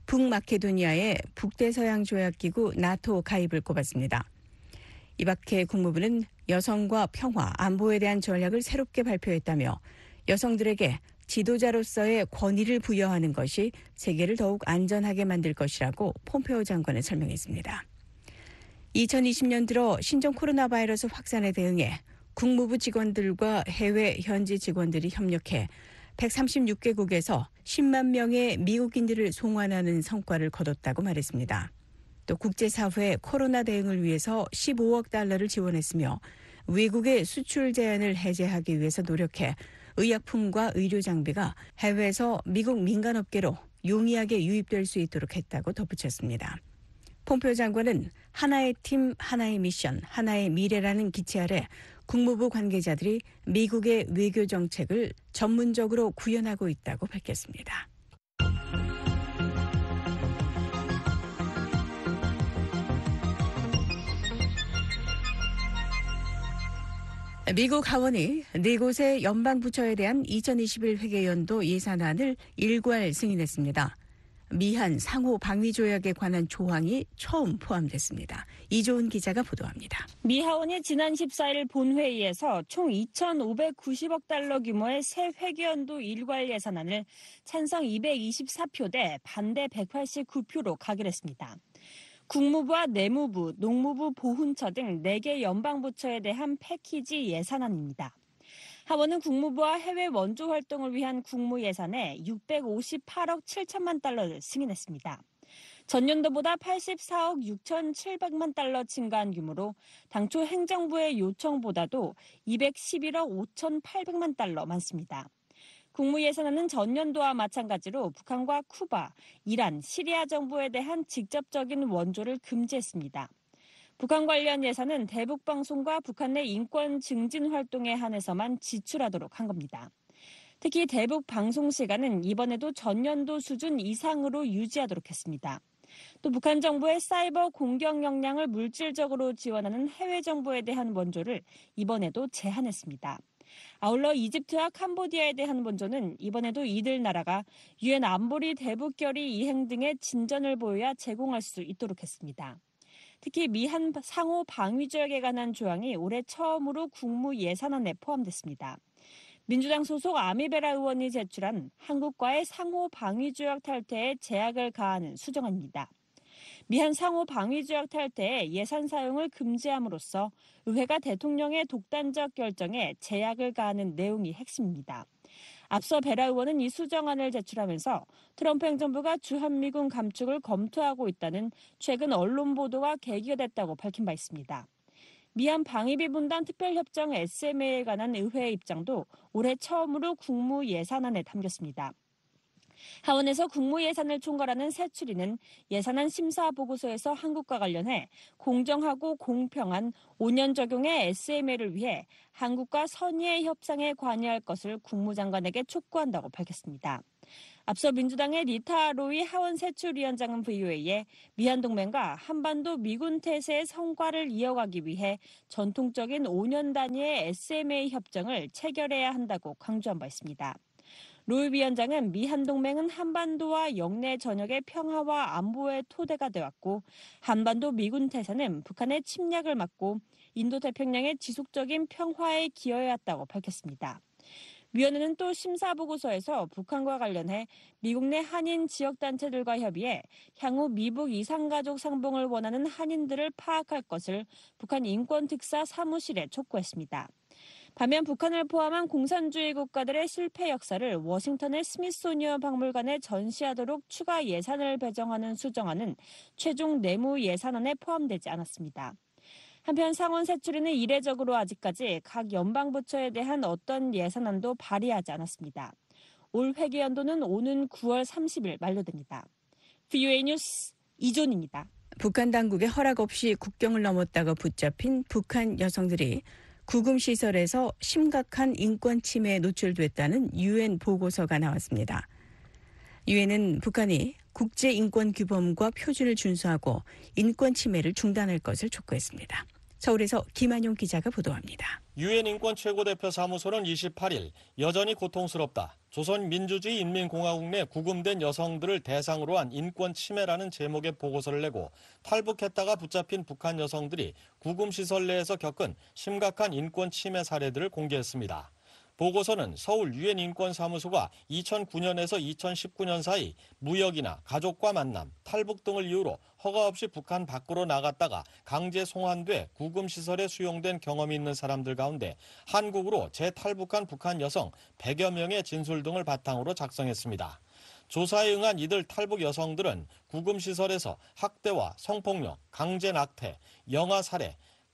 북마케도니아의 북대서양 조약기구 나토 가입을 꼽았습니다. 이 밖에 국무부는 여성과 평화, 안보에 대한 전략을 새롭게 발표했다며 여성들에게 지도자로서의 권위를 부여하는 것이 세계를 더욱 안전하게 만들 것이라고 폼페오 장관은 설명했습니다. 이천이십 년 들어 신종 코로나 바이러스 확산에 대응해 국무부 직원들과 해외 현지 직원들이 협력해 백삼십육 개국에서 십만 명의 미국인들을 송환하는 성과를 거뒀다고 말했습니다. 또 국제사회 코로나 대응을 위해서 십오억 달러를 지원했으며 외국의 수출 제한을 해제하기 위해서 노력해 의약품과 의료 장비가 해외에서 미국 민간업계로 용이하게 유입될 수 있도록 했다고 덧붙였습니다. 폼페오 장관은 하나의 팀, 하나의 미션, 하나의 미래라는 기체 아래 국무부 관계자들이 미국의 외교 정책을 전문적으로 구현하고 있다고 밝혔습니다. 미국 하원이 네 곳의 연방부처에 대한 이천이십일 회계연도 예산안을 일괄 승인했습니다. 미한 상호 방위 조약에 관한 조항이 처음 포함됐습니다. 이조은 기자가 보도합니다. 미 하원이 지난 십사일 본회의에서 총 이천오백구십억 달러 규모의 새 회계연도 일괄 예산안을 찬성 이백이십사 표 대 반대 백팔십구 표로 가결했습니다. 국무부와 내무부, 농무부, 보훈처 등 네 개 연방부처에 대한 패키지 예산안입니다. 하원은 국무부와 해외 원조 활동을 위한 국무 예산에 육백오십팔억 칠천만 달러를 승인했습니다. 전년도보다 팔십사억 육천칠백만 달러 증가한 규모로 당초 행정부의 요청보다도 이백십일억 오천팔백만 달러 많습니다. 국무 예산안은 전년도와 마찬가지로 북한과 쿠바, 이란, 시리아 정부에 대한 직접적인 원조를 금지했습니다. 북한 관련 예산은 대북방송과 북한 내 인권 증진 활동에 한해서만 지출하도록 한 겁니다. 특히 대북방송 시간은 이번에도 전년도 수준 이상으로 유지하도록 했습니다. 또 북한 정부의 사이버 공격 역량을 물질적으로 지원하는 해외 정부에 대한 원조를 이번에도 제한했습니다. 아울러 이집트와 캄보디아에 대한 원조는 이번에도 이들 나라가 유엔 안보리 대북결의 이행 등의 진전을 보여야 제공할 수 있도록 했습니다. 특히 미한 상호 방위 조약에 관한 조항이 올해 처음으로 국무 예산안에 포함됐습니다. 민주당 소속 아미베라 의원이 제출한 한국과의 상호 방위 조약 탈퇴에 제약을 가하는 수정안입니다. 미한 상호 방위조약 탈퇴에 예산 사용을 금지함으로써 의회가 대통령의 독단적 결정에 제약을 가하는 내용이 핵심입니다. 앞서 베라 의원은 이 수정안을 제출하면서 트럼프 행정부가 주한미군 감축을 검토하고 있다는 최근 언론 보도가 계기가 됐다고 밝힌 바 있습니다. 미한 방위비 분담 특별협정 에스엠에이에 관한 의회의 입장도 올해 처음으로 국무 예산안에 담겼습니다. 하원에서 국무 예산을 총괄하는 새 추리는 예산안 심사 보고서에서 한국과 관련해 공정하고 공평한 오 년 적용의 에스엠에이를 위해 한국과 선의의 협상에 관여할 것을 국무장관에게 촉구한다고 밝혔습니다. 앞서 민주당의 리타 로이 하원 세출위원장은 브이오에이에 미한 동맹과 한반도 미군 태세의 성과를 이어가기 위해 전통적인 오 년 단위의 에스엠에이 협정을 체결해야 한다고 강조한 바 있습니다. 로이 위원장은 미한 동맹은 한반도와 영내 전역의 평화와 안보의 토대가 되었고 한반도 미군 태세는 북한의 침략을 막고 인도태평양의 지속적인 평화에 기여해왔다고 밝혔습니다. 위원회는 또 심사보고서에서 북한과 관련해 미국 내 한인 지역단체들과 협의해 향후 미북 이산가족 상봉을 원하는 한인들을 파악할 것을 북한 인권특사 사무실에 촉구했습니다. 반면 북한을 포함한 공산주의 국가들의 실패 역사를 워싱턴의 스미소니언 박물관에 전시하도록 추가 예산을 배정하는 수정안은 최종 내무 예산안에 포함되지 않았습니다. 한편 상원 세출위는 이례적으로 아직까지 각 연방부처에 대한 어떤 예산안도 발의하지 않았습니다. 올 회계연도는 오는 구월 삼십일 만료됩니다. 브이오에이 뉴스 이존입니다. 북한 당국의 허락 없이 국경을 넘었다가 붙잡힌 북한 여성들이 구금시설에서 심각한 인권 침해에 노출됐다는 유엔 보고서가 나왔습니다. 유엔은 북한이 국제인권규범과 표준을 준수하고 인권 침해를 중단할 것을 촉구했습니다. 서울에서 김한용 기자가 보도합니다. 유엔 인권 최고대표 사무소는 이십팔 일 여전히 고통스럽다. 조선민주주의 인민공화국 내 구금된 여성들을 대상으로 한 인권 침해라는 제목의 보고서를 내고 탈북했다가 붙잡힌 북한 여성들이 구금시설 내에서 겪은 심각한 인권 침해 사례들을 공개했습니다. 보고서는 서울 유엔 인권사무소가 이천구 년에서 이천십구 년 사이 무역이나 가족과 만남, 탈북 등을 이유로 허가 없이 북한 밖으로 나갔다가 강제 송환돼 구금시설에 수용된 경험이 있는 사람들 가운데 한국으로 재탈북한 북한 여성 백여 명의 진술 등을 바탕으로 작성했습니다. 조사에 응한 이들 탈북 여성들은 구금시설에서 학대와 성폭력, 강제 낙태, 영아 살해,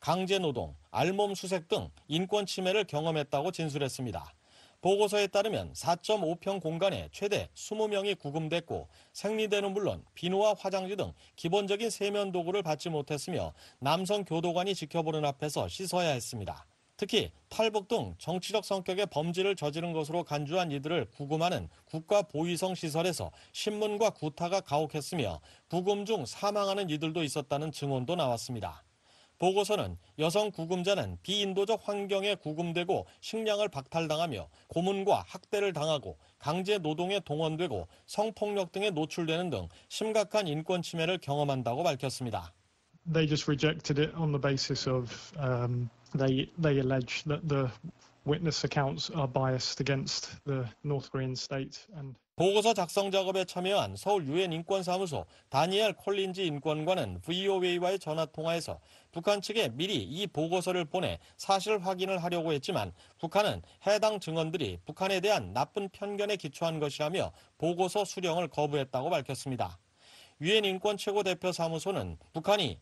강제노동, 알몸 수색 등 인권 침해를 경험했다고 진술했습니다. 보고서에 따르면 사 점 오 평 공간에 최대 이십 명이 구금됐고 생리대는 물론 비누와 화장지 등 기본적인 세면 도구를 받지 못했으며 남성 교도관이 지켜보는 앞에서 씻어야 했습니다. 특히 탈북 등 정치적 성격의 범죄를 저지른 것으로 간주한 이들을 구금하는 국가보위성 시설에서 신문과 구타가 가혹했으며 구금 중 사망하는 이들도 있었다는 증언도 나왔습니다. 보고서는 여성 구금자는 비인도적 환경에 구금되고 식량을 박탈당하며 고문과 학대를 당하고 강제 노동에 동원되고 성폭력 등에 노출되는 등 심각한 인권 침해를 경험한다고 밝혔습니다. They just rejected it on the basis of um, they they allege that the witness accounts are biased against the North Korean state and 보고서 작성 작업에 참여한 서울 유엔 인권사무소 다니엘 콜린즈 인권관은 브이오에이와의 전화통화에서 북한 측에 미리 이 보고서를 보내 사실 확인을 하려고 했지만 북한은 해당 증언들이 북한에 대한 나쁜 편견에 기초한 것이라며 보고서 수령을 거부했다고 밝혔습니다. 유엔 인권 최고대표 사무소는 북한이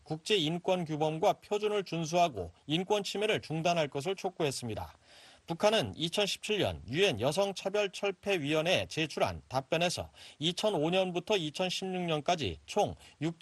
국제인권규범과 표준을 준수하고 인권 침해를 중단할 것을 촉구했습니다. 북한은 이천십칠 년 유엔 여성차별철폐위원회에 제출한 답변에서 이천오 년부터 이천십육 년까지 총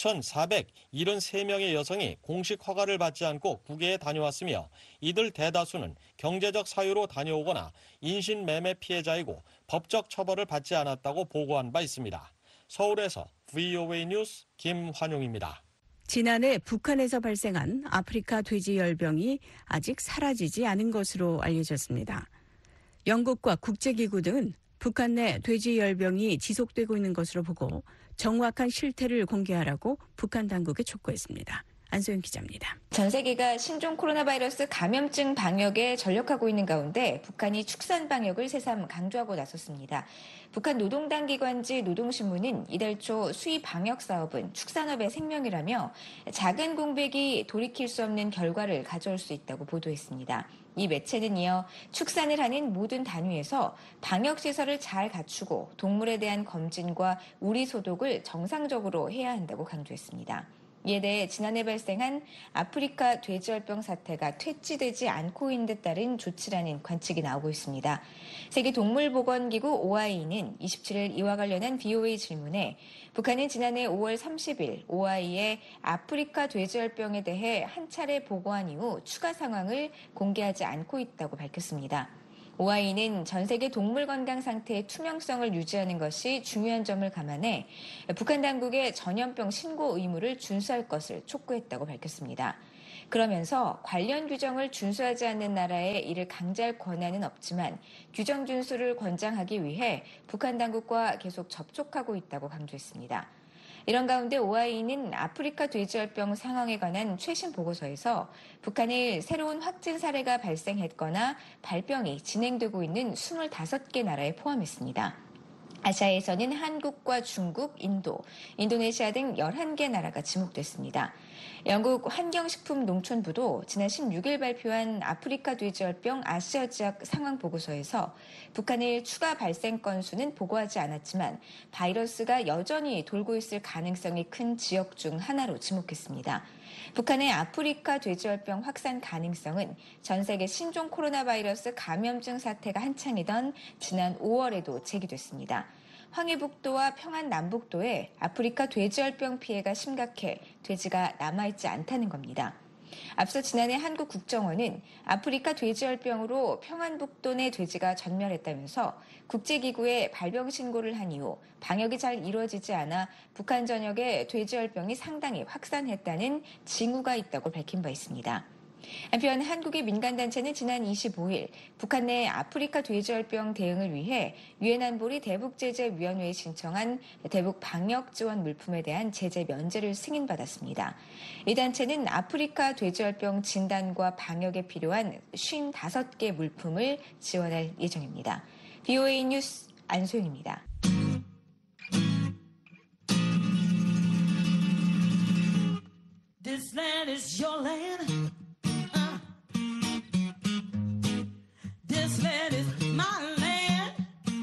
육천사백칠십삼 명의 여성이 공식 허가를 받지 않고 국외에 다녀왔으며 이들 대다수는 경제적 사유로 다녀오거나 인신매매 피해자이고 법적 처벌을 받지 않았다고 보고한 바 있습니다. 서울에서 브이오에이 뉴스 김환용입니다. 지난해 북한에서 발생한 아프리카 돼지열병이 아직 사라지지 않은 것으로 알려졌습니다. 영국과 국제기구 등은 북한 내 돼지열병이 지속되고 있는 것으로 보고 정확한 실태를 공개하라고 북한 당국에 촉구했습니다. 안소영 기자입니다. 전 세계가 신종 코로나 바이러스 감염증 방역에 전력하고 있는 가운데 북한이 축산 방역을 새삼 강조하고 나섰습니다. 북한 노동당 기관지 노동신문은 이달 초 수의 방역 사업은 축산업의 생명이라며 작은 공백이 돌이킬 수 없는 결과를 가져올 수 있다고 보도했습니다. 이 매체는 이어 축산을 하는 모든 단위에서 방역시설을 잘 갖추고 동물에 대한 검진과 우리 소독을 정상적으로 해야 한다고 강조했습니다. 이에 대해 지난해 발생한 아프리카 돼지열병 사태가 퇴치되지 않고 있는 데 따른 조치라는 관측이 나오고 있습니다. 세계동물보건기구 오아이는 이십칠일 이와 관련한 비오에이 질문에 북한은 지난해 오월 삼십일 오아이의 아프리카 돼지열병에 대해 한 차례 보고한 이후 추가 상황을 공개하지 않고 있다고 밝혔습니다. 오아이는 전 세계 동물 건강 상태의 투명성을 유지하는 것이 중요한 점을 감안해 북한 당국의 전염병 신고 의무를 준수할 것을 촉구했다고 밝혔습니다. 그러면서 관련 규정을 준수하지 않는 나라에 이를 강제할 권한은 없지만 규정 준수를 권장하기 위해 북한 당국과 계속 접촉하고 있다고 강조했습니다. 이런 가운데 오아이는 아프리카 돼지열병 상황에 관한 최신 보고서에서 북한의 새로운 확진 사례가 발생했거나 발병이 진행되고 있는 스물다섯 개 나라에 포함했습니다. 아시아에서는 한국과 중국, 인도, 인도네시아 등 열한 개 나라가 지목됐습니다. 영국 환경식품농촌부도 지난 십육일 발표한 아프리카 돼지열병 아시아 지역 상황 보고서에서 북한의 추가 발생 건수는 보고하지 않았지만 바이러스가 여전히 돌고 있을 가능성이 큰 지역 중 하나로 지목했습니다. 북한의 아프리카 돼지열병 확산 가능성은 전 세계 신종 코로나 바이러스 감염증 사태가 한창이던 지난 오월에도 제기됐습니다. 황해북도와 평안남북도에 아프리카 돼지열병 피해가 심각해 돼지가 남아있지 않다는 겁니다. 앞서 지난해 한국 국정원은 아프리카 돼지열병으로 평안북도 내 돼지가 전멸했다면서 국제기구에 발병 신고를 한 이후 방역이 잘 이루어지지 않아 북한 전역에 돼지열병이 상당히 확산했다는 징후가 있다고 밝힌 바 있습니다. 한편 한국의 민간단체는 지난 이십오일 북한 내 아프리카 돼지열병 대응을 위해 유엔 안보리 대북제재위원회에 신청한 대북 방역 지원 물품에 대한 제재 면제를 승인받았습니다. 이 단체는 아프리카 돼지열병 진단과 방역에 필요한 오십오 개 물품을 지원할 예정입니다. 비오에이 뉴스 안소영입니다. This land is your land. This land is my land.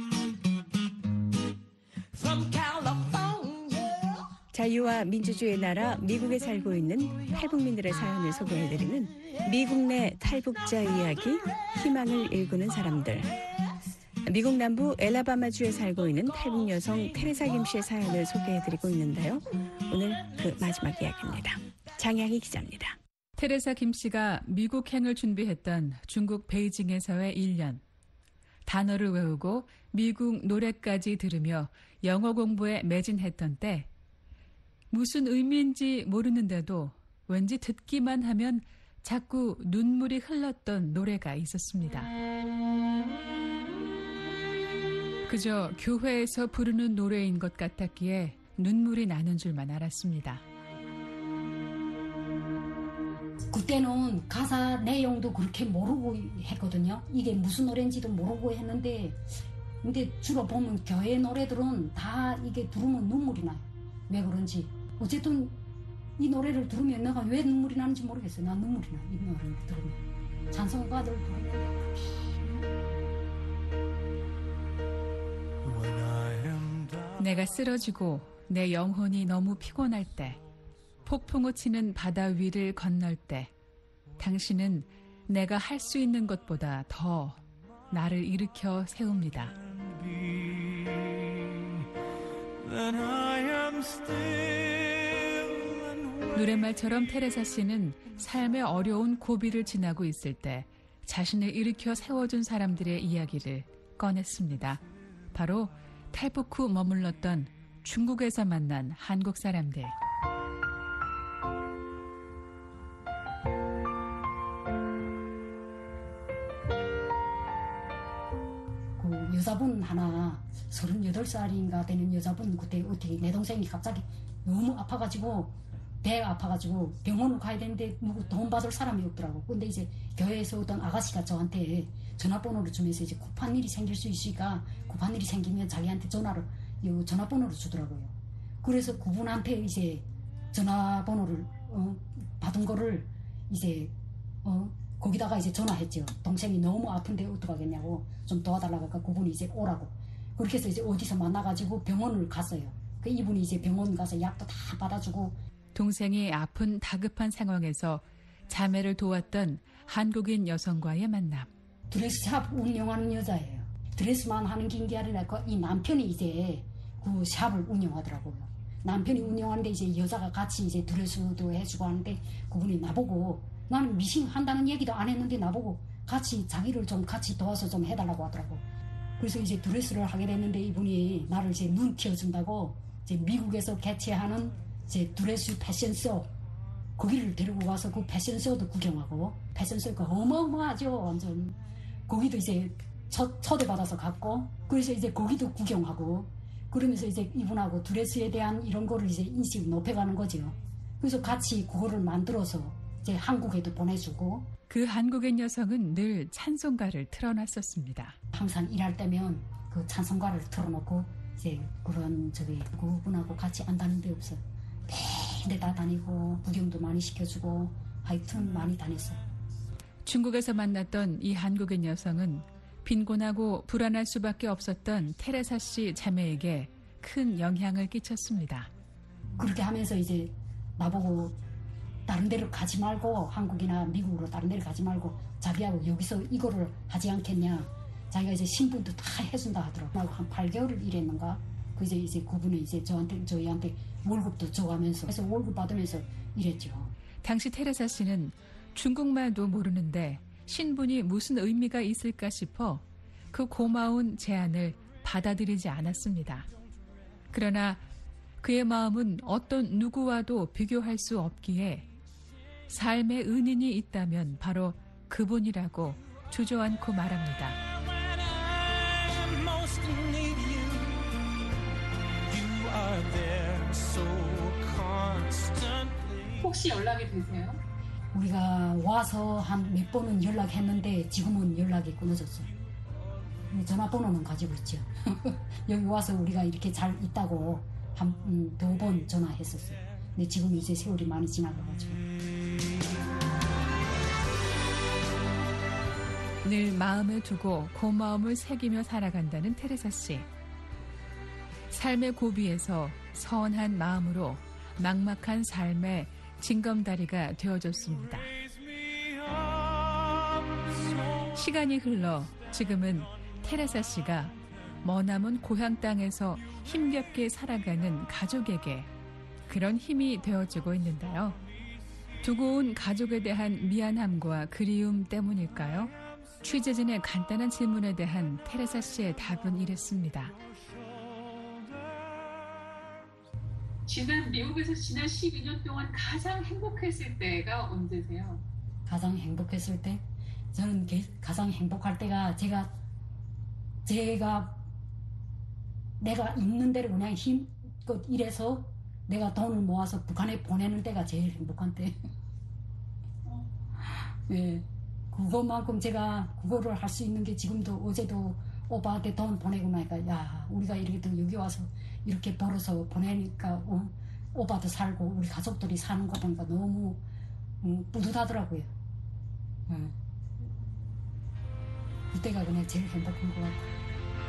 From California. 자유와 민주주의의 나라 미국에 살고 있는 탈북민들의 사연을 소개해드리는 미국 내 탈북자 이야기, 희망을 일구는 사람들. 미국 남부 엘라바마주에 살고 있는 탈북 여성 테레사 김 씨의 사연을 소개해드리고 있는데요. 오늘 그 마지막 이야기입니다. 장양희 기자입니다. 테레사 김 씨가 미국행을 준비했던 중국 베이징에서의 일 년. 단어를 외우고 미국 노래까지 들으며 영어 공부에 매진했던 때 무슨 의미인지 모르는데도 왠지 듣기만 하면 자꾸 눈물이 흘렀던 노래가 있었습니다. 그저 교회에서 부르는 노래인 것 같았기에 눈물이 나는 줄만 알았습니다. 그때는 가사 내용도 그렇게 모르고 했거든요. 이게 무슨 노래인지도 모르고 했는데 근데 주로 보면 교회 노래들은 다 이게 들으면 눈물이 나요. 왜 그런지. 어쨌든 이 노래를 들으면 내가 왜 눈물이 나는지 모르겠어요. 난 눈물이 나요. 이 노래를 들으면. 찬송가들 들으면. 내가 쓰러지고 내 영혼이 너무 피곤할 때, 폭풍우 치는 바다 위를 건널 때, 당신은 내가 할 수 있는 것보다 더 나를 일으켜 세웁니다. 노랫말처럼 테레사 씨는 삶의 어려운 고비를 지나고 있을 때 자신을 일으켜 세워준 사람들의 이야기를 꺼냈습니다. 바로 탈북 후 머물렀던 중국에서 만난 한국 사람들. 그 여자분 하나 서른여덟 살인가 되는 여자분 그때 어떻게 내 동생이 갑자기 너무 아파가지고 배가 아파가지고 병원을 가야 되는데 누구 돈 받을 사람이 없더라고. 근데 이제 교회에서 어떤 아가씨가 저한테 전화번호를 주면서 이제 급한 일이 생길 수 있으니까 급한 일이 생기면 자기한테 전화를 이 전화번호를 주더라고요. 그래서 그분한테 이제 전화번호를 어, 받은 거를 이제 어, 거기다가 이제 전화했죠. 동생이 너무 아픈데 어떡하겠냐고 좀 도와달라고 하니까 그분이 이제 오라고. 그렇게 해서 이제 어디서 만나가지고 병원을 갔어요. 그 이분이 이제 병원 가서 약도 다 받아주고. 동생이 아픈 다급한 상황에서 자매를 도왔던 한국인 여성과의 만남. 드레스샵 운영하는 여자예요. 드레스만 하는 게 아니라 이 남편이 이제 그 샵을 운영하더라고요. 남편이 운영하는데 이제 여자가 같이 이제 드레스도 해주고 하는데 그분이 나보고 나는 미싱 한다는 얘기도 안 했는데 나보고 같이 자기를 좀 같이 도와서 좀 해달라고 하더라고. 그래서 이제 드레스를 하게 됐는데 이분이 나를 이제 눈 띄워준다고 이제 미국에서 개최하는 이제 드레스 패션쇼 거기를 데리고 가서 그 패션쇼도 구경하고 패션쇼가 어마어마하죠. 완전 거기도 이제 첫, 초대받아서 갔고 그래서 이제 거기도 구경하고 그러면서 이제 이분하고 드레스에 대한 이런 거를 이제 인식을 높여가는 거죠. 그래서 같이 그거를 만들어서 이제 한국에도 보내주고. 그 한국인 여성은 늘 찬송가를 틀어놨었습니다. 항상 일할 때면 그 찬송가를 틀어놓고 이제 그런 저기 그분하고 같이 안 다닌 데 없어요. 매일 다 다니고 구경도 많이 시켜주고 하여튼 많이 다녔어요. 중국에서 만났던 이 한국인 여성은 빈곤하고 불안할 수밖에 없었던 테레사 씨 자매에게 큰 영향을 끼쳤습니다. 그렇게 하면서 이제 나보고 다른 데로 가지 말고 한국이나 미국으로 다른 데로 가지 말고 자기하고 여기서 이거를 하지 않겠냐. 자기가 이제 신분도 다 해준다 하더라고. 한 팔 개월을 일했는가. 그 이제 이제 그분이 이제 저한테 저희한테 월급도 줘가면서 그래서 월급 받으면서 일했죠. 당시 테레사 씨는 중국말도 모르는데 신분이 무슨 의미가 있을까 싶어 그 고마운 제안을 받아들이지 않았습니다. 그러나 그의 마음은 어떤 누구와도 비교할 수 없기에 삶의 은인이 있다면 바로 그분이라고 주저앉고 말합니다. 혹시 연락이 되세요? 우리가 와서 한 몇 번은 연락했는데 지금은 연락이 끊어졌어요. 전화번호는 가지고 있죠. 여기 와서 우리가 이렇게 잘 있다고 한 두 번 전화했었어요. 근데 지금 이제 세월이 많이 지나가가지고. 늘 마음에 두고 고마움을 새기며 살아간다는 테레사 씨. 삶의 고비에서 선한 마음으로 막막한 삶의 징검다리가 되어줬습니다. 시간이 흘러 지금은 테레사 씨가 머나먼 고향 땅에서 힘겹게 살아가는 가족에게 그런 힘이 되어주고 있는데요. 두고 온 가족에 대한 미안함과 그리움 때문일까요? 취재진의 간단한 질문에 대한 테레사 씨의 답은 이랬습니다. 지난 미국에서 지난 십이 년 동안 가장 행복했을 때가 언제세요? 가장 행복했을 때? 저는 가장 행복할 때가 제가 제가 내가 있는 대로 그냥 힘껏 일해서 내가 돈을 모아서 북한에 보내는 때가 제일 행복한 때. 네, 그것만큼 제가 그거를 할 수 있는 게 지금도 어제도 오빠한테 돈 보내고 나니까 야 우리가 이렇게 또 여기 와서 이렇게 벌어서 보내니까 어, 오빠도 살고 우리 가족들이 사는 거 보니까 너무 음, 뿌듯하더라고요. 네. 그때가 그냥 제일 행복한 것 같아요.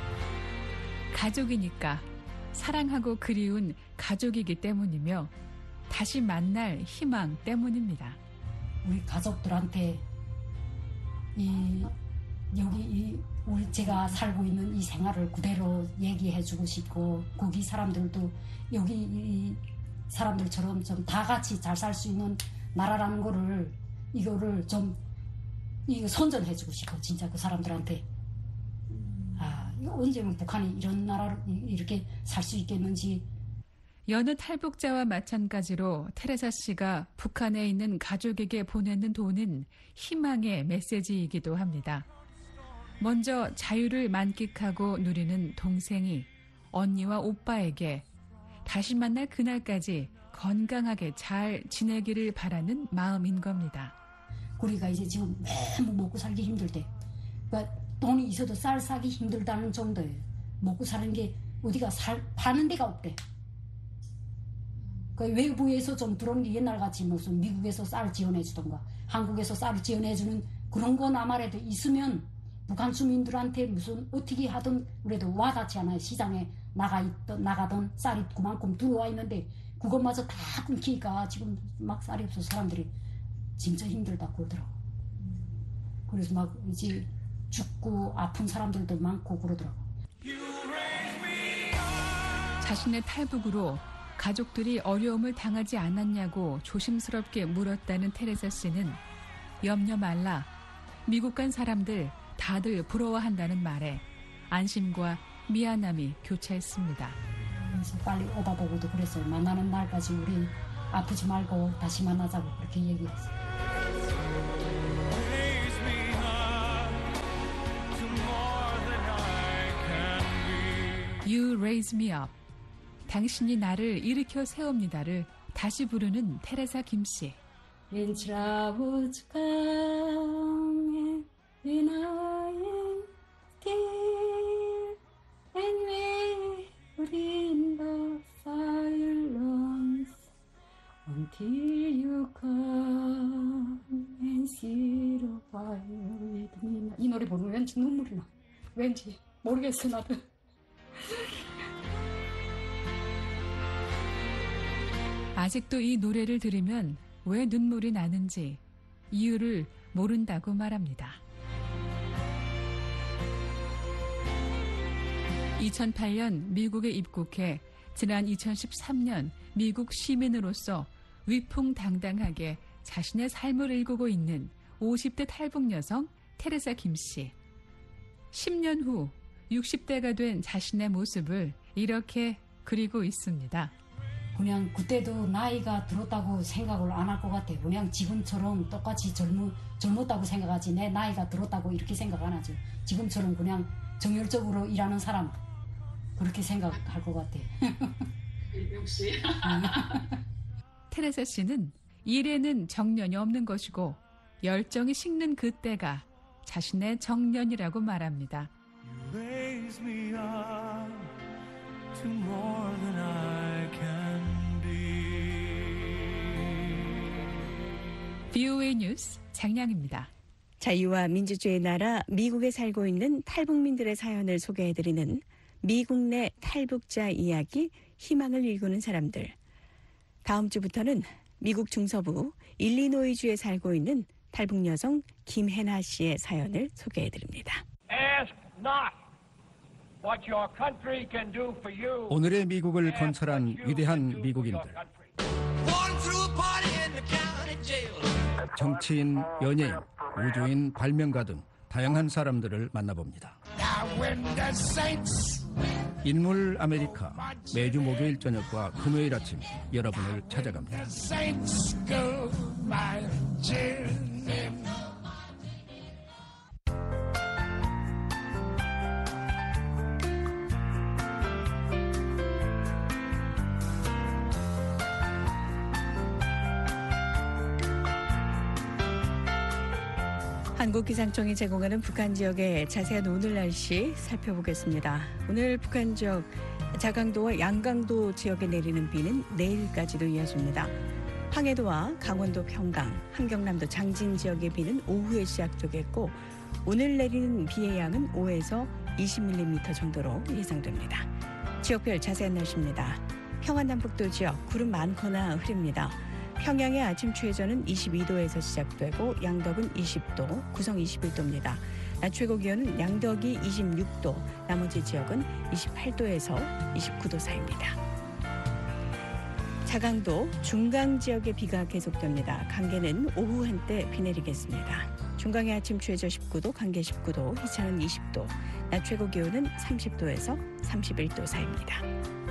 가족이니까 사랑하고 그리운 가족이기 때문이며 다시 만날 희망 때문입니다. 우리 가족들한테 이 여기 이 우리 제가 살고 있는 이 생활을 그대로 얘기해주고 싶고 거기 사람들도 여기 이 사람들처럼 좀 다 같이 잘 살 수 있는 나라라는 거를 이거를 좀 이거 선전해주고 싶어 진짜 그 사람들한테. 아 언제면 북한이 이런 나라로 이렇게 살 수 있겠는지. 여느 탈북자와 마찬가지로 테레사 씨가 북한에 있는 가족에게 보내는 돈은 희망의 메시지이기도 합니다. 먼저 자유를 만끽하고 누리는 동생이 언니와 오빠에게 다시 만날 그날까지 건강하게 잘 지내기를 바라는 마음인 겁니다. 우리가 이제 지금 너무 먹고 살기 힘들 때, 그러니까 돈이 있어도 쌀 사기 힘들다는 정도예요. 먹고 사는 게 어디가 살 파는 데가 없대. 그 외부에서 좀 들어온 게 옛날같이 무슨 미국에서 쌀 지원해주던가 한국에서 쌀을 지원해주는 그런 거나마라도 있으면 북한 주민들한테 무슨 어떻게 하든 그래도 와닿지 않아요. 시장에 나가 있던 나가던 쌀이 그만큼 들어와 있는데 그것마저 다 끊기니까 지금 막 쌀이 없어서 사람들이 진짜 힘들다고 그러더라고. 그래서 막 이제 죽고 아픈 사람들도 많고 그러더라고. 자신의 탈북으로 가족들이 어려움을 당하지 않았냐고 조심스럽게 물었다는 테레사 씨는 염려 말라. 미국 간 사람들 다들 부러워한다는 말에 안심과 미안함이 교차했습니다. 그래서 빨리 오다 보고도 그랬어요. 만나는 날까지 우리 아프지 말고 다시 만나자고 그렇게 얘기했어요. You raise me up. 당신이 나를 일으켜 세웁니다를 다시 부르는 테레사 김씨. When troubles come and I am still and wait in the silence until you come and sit a while with me. 이 노래 부르면 왠지 눈물이 나. 왠지 모르겠어 나도. 아직도 이 노래를 들으면 왜 눈물이 나는지 이유를 모른다고 말합니다. 이천팔 년 미국에 입국해 지난 이천십삼 년 미국 시민으로서 위풍당당하게 자신의 삶을 일구고 있는 오십 대 탈북 여성 테레사 김씨. 십 년 후 육십 대가 된 자신의 모습을 이렇게 그리고 있습니다. 그냥 그때도 나이가 들었다고 생각을 안 할 것 같아. 그냥 지금처럼 똑같이 젊, 젊었다고 생각하지 내 나이가 들었다고 이렇게 생각 안 하죠. 지금처럼 그냥 정열적으로 일하는 사람 그렇게 생각할 것 같아. 역시. 테레사 씨는 일에는 정년이 없는 것이고 열정이 식는 그때가 자신의 정년이라고 말합니다. You raise me up to more than I can be. 브이오에이 뉴스 장량입니다. 자유와 민주주의의 나라 미국에 살고 있는 탈북민들의 사연을 소개해드리는 미국 내 탈북자 이야기 희망을 일구는 사람들. 다음 주부터는 미국 중서부 일리노이주에 살고 있는 탈북 여성 김혜나 씨의 사연을 소개해드립니다. Ask not what your country can do for you. 오늘의 미국을 건설한 위대한 미국인들. 정치인, 연예인, 우주인, 발명가 등 다양한 사람들을 만나봅니다. 인물 아메리카 매주 목요일 저녁과 금요일 아침 여러분을 찾아갑니다. 한국기상청이 제공하는 북한 지역의 자세한 오늘 날씨 살펴보겠습니다. 오늘 북한 지역 자강도와 양강도 지역에 내리는 비는 내일까지도 이어집니다. 황해도와 강원도 평강, 함경남도 장진 지역의 비는 오후에 시작되겠고 오늘 내리는 비의 양은 오에서 이십 밀리미터 정도로 예상됩니다. 지역별 자세한 날씨입니다. 평안남북도 지역 구름 많거나 흐립니다. 평양의 아침 최저는 이십이 도에서 시작되고 양덕은 이십 도, 구성 이십일 도입니다. 낮 최고 기온은 양덕이 이십육 도, 나머지 지역은 이십팔 도에서 이십구 도 사이입니다. 자강도, 중강 지역의 비가 계속됩니다. 강계는 오후 한때 비 내리겠습니다. 중강의 아침 최저 십구 도, 강계 십구 도, 희천은 이십 도, 낮 최고 기온은 삼십 도에서 삼십일 도 사이입니다.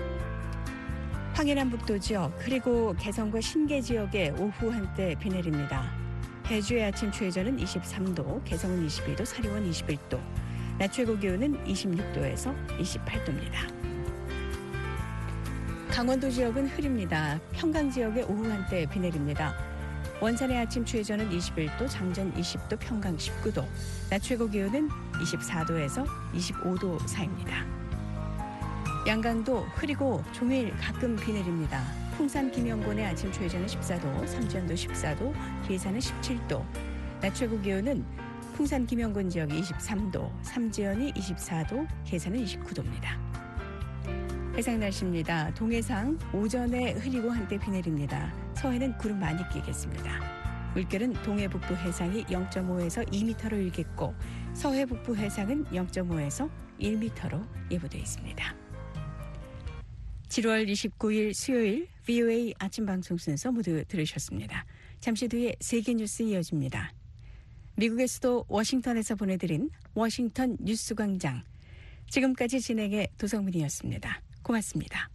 황해남북도 지역 그리고 개성과 신계 지역에 오후 한때 비 내립니다. 해주의 아침 최저는 이십삼 도, 개성은 이십이 도, 사리원 이십일 도, 낮 최고 기온은 이십육 도에서 이십팔 도입니다. 강원도 지역은 흐립니다. 평강 지역에 오후 한때 비 내립니다. 원산의 아침 최저는 이십일 도, 장전 이십 도, 평강 십구 도, 낮 최고 기온은 이십사 도에서 이십오 도 사이입니다. 양강도 흐리고 종일 가끔 비 내립니다. 풍산 김영곤의 아침 최저는 십사 도, 삼전도 십사 도, 계산은 십칠 도, 낮 최고 기온은 풍산 김영곤 지역이 이십삼 도, 삼지연이 이십사 도, 계산은 이십구 도입니다. 해상 날씨입니다. 동해상 오전에 흐리고 한때 비 내립니다. 서해는 구름 많이 끼겠습니다. 물결은 동해 북부 해상이 영 점 오에서 이 미터로 일겠고 서해 북부 해상은 영 점 오에서 일 미터로 예보되어 있습니다. 칠월 이십구일 수요일 브이오에이 아침 방송 순서 모두 들으셨습니다. 잠시 뒤에 세계 뉴스 이어집니다. 미국의 수도 워싱턴에서 보내드린 워싱턴 뉴스광장. 지금까지 진행의 도성민이었습니다. 고맙습니다.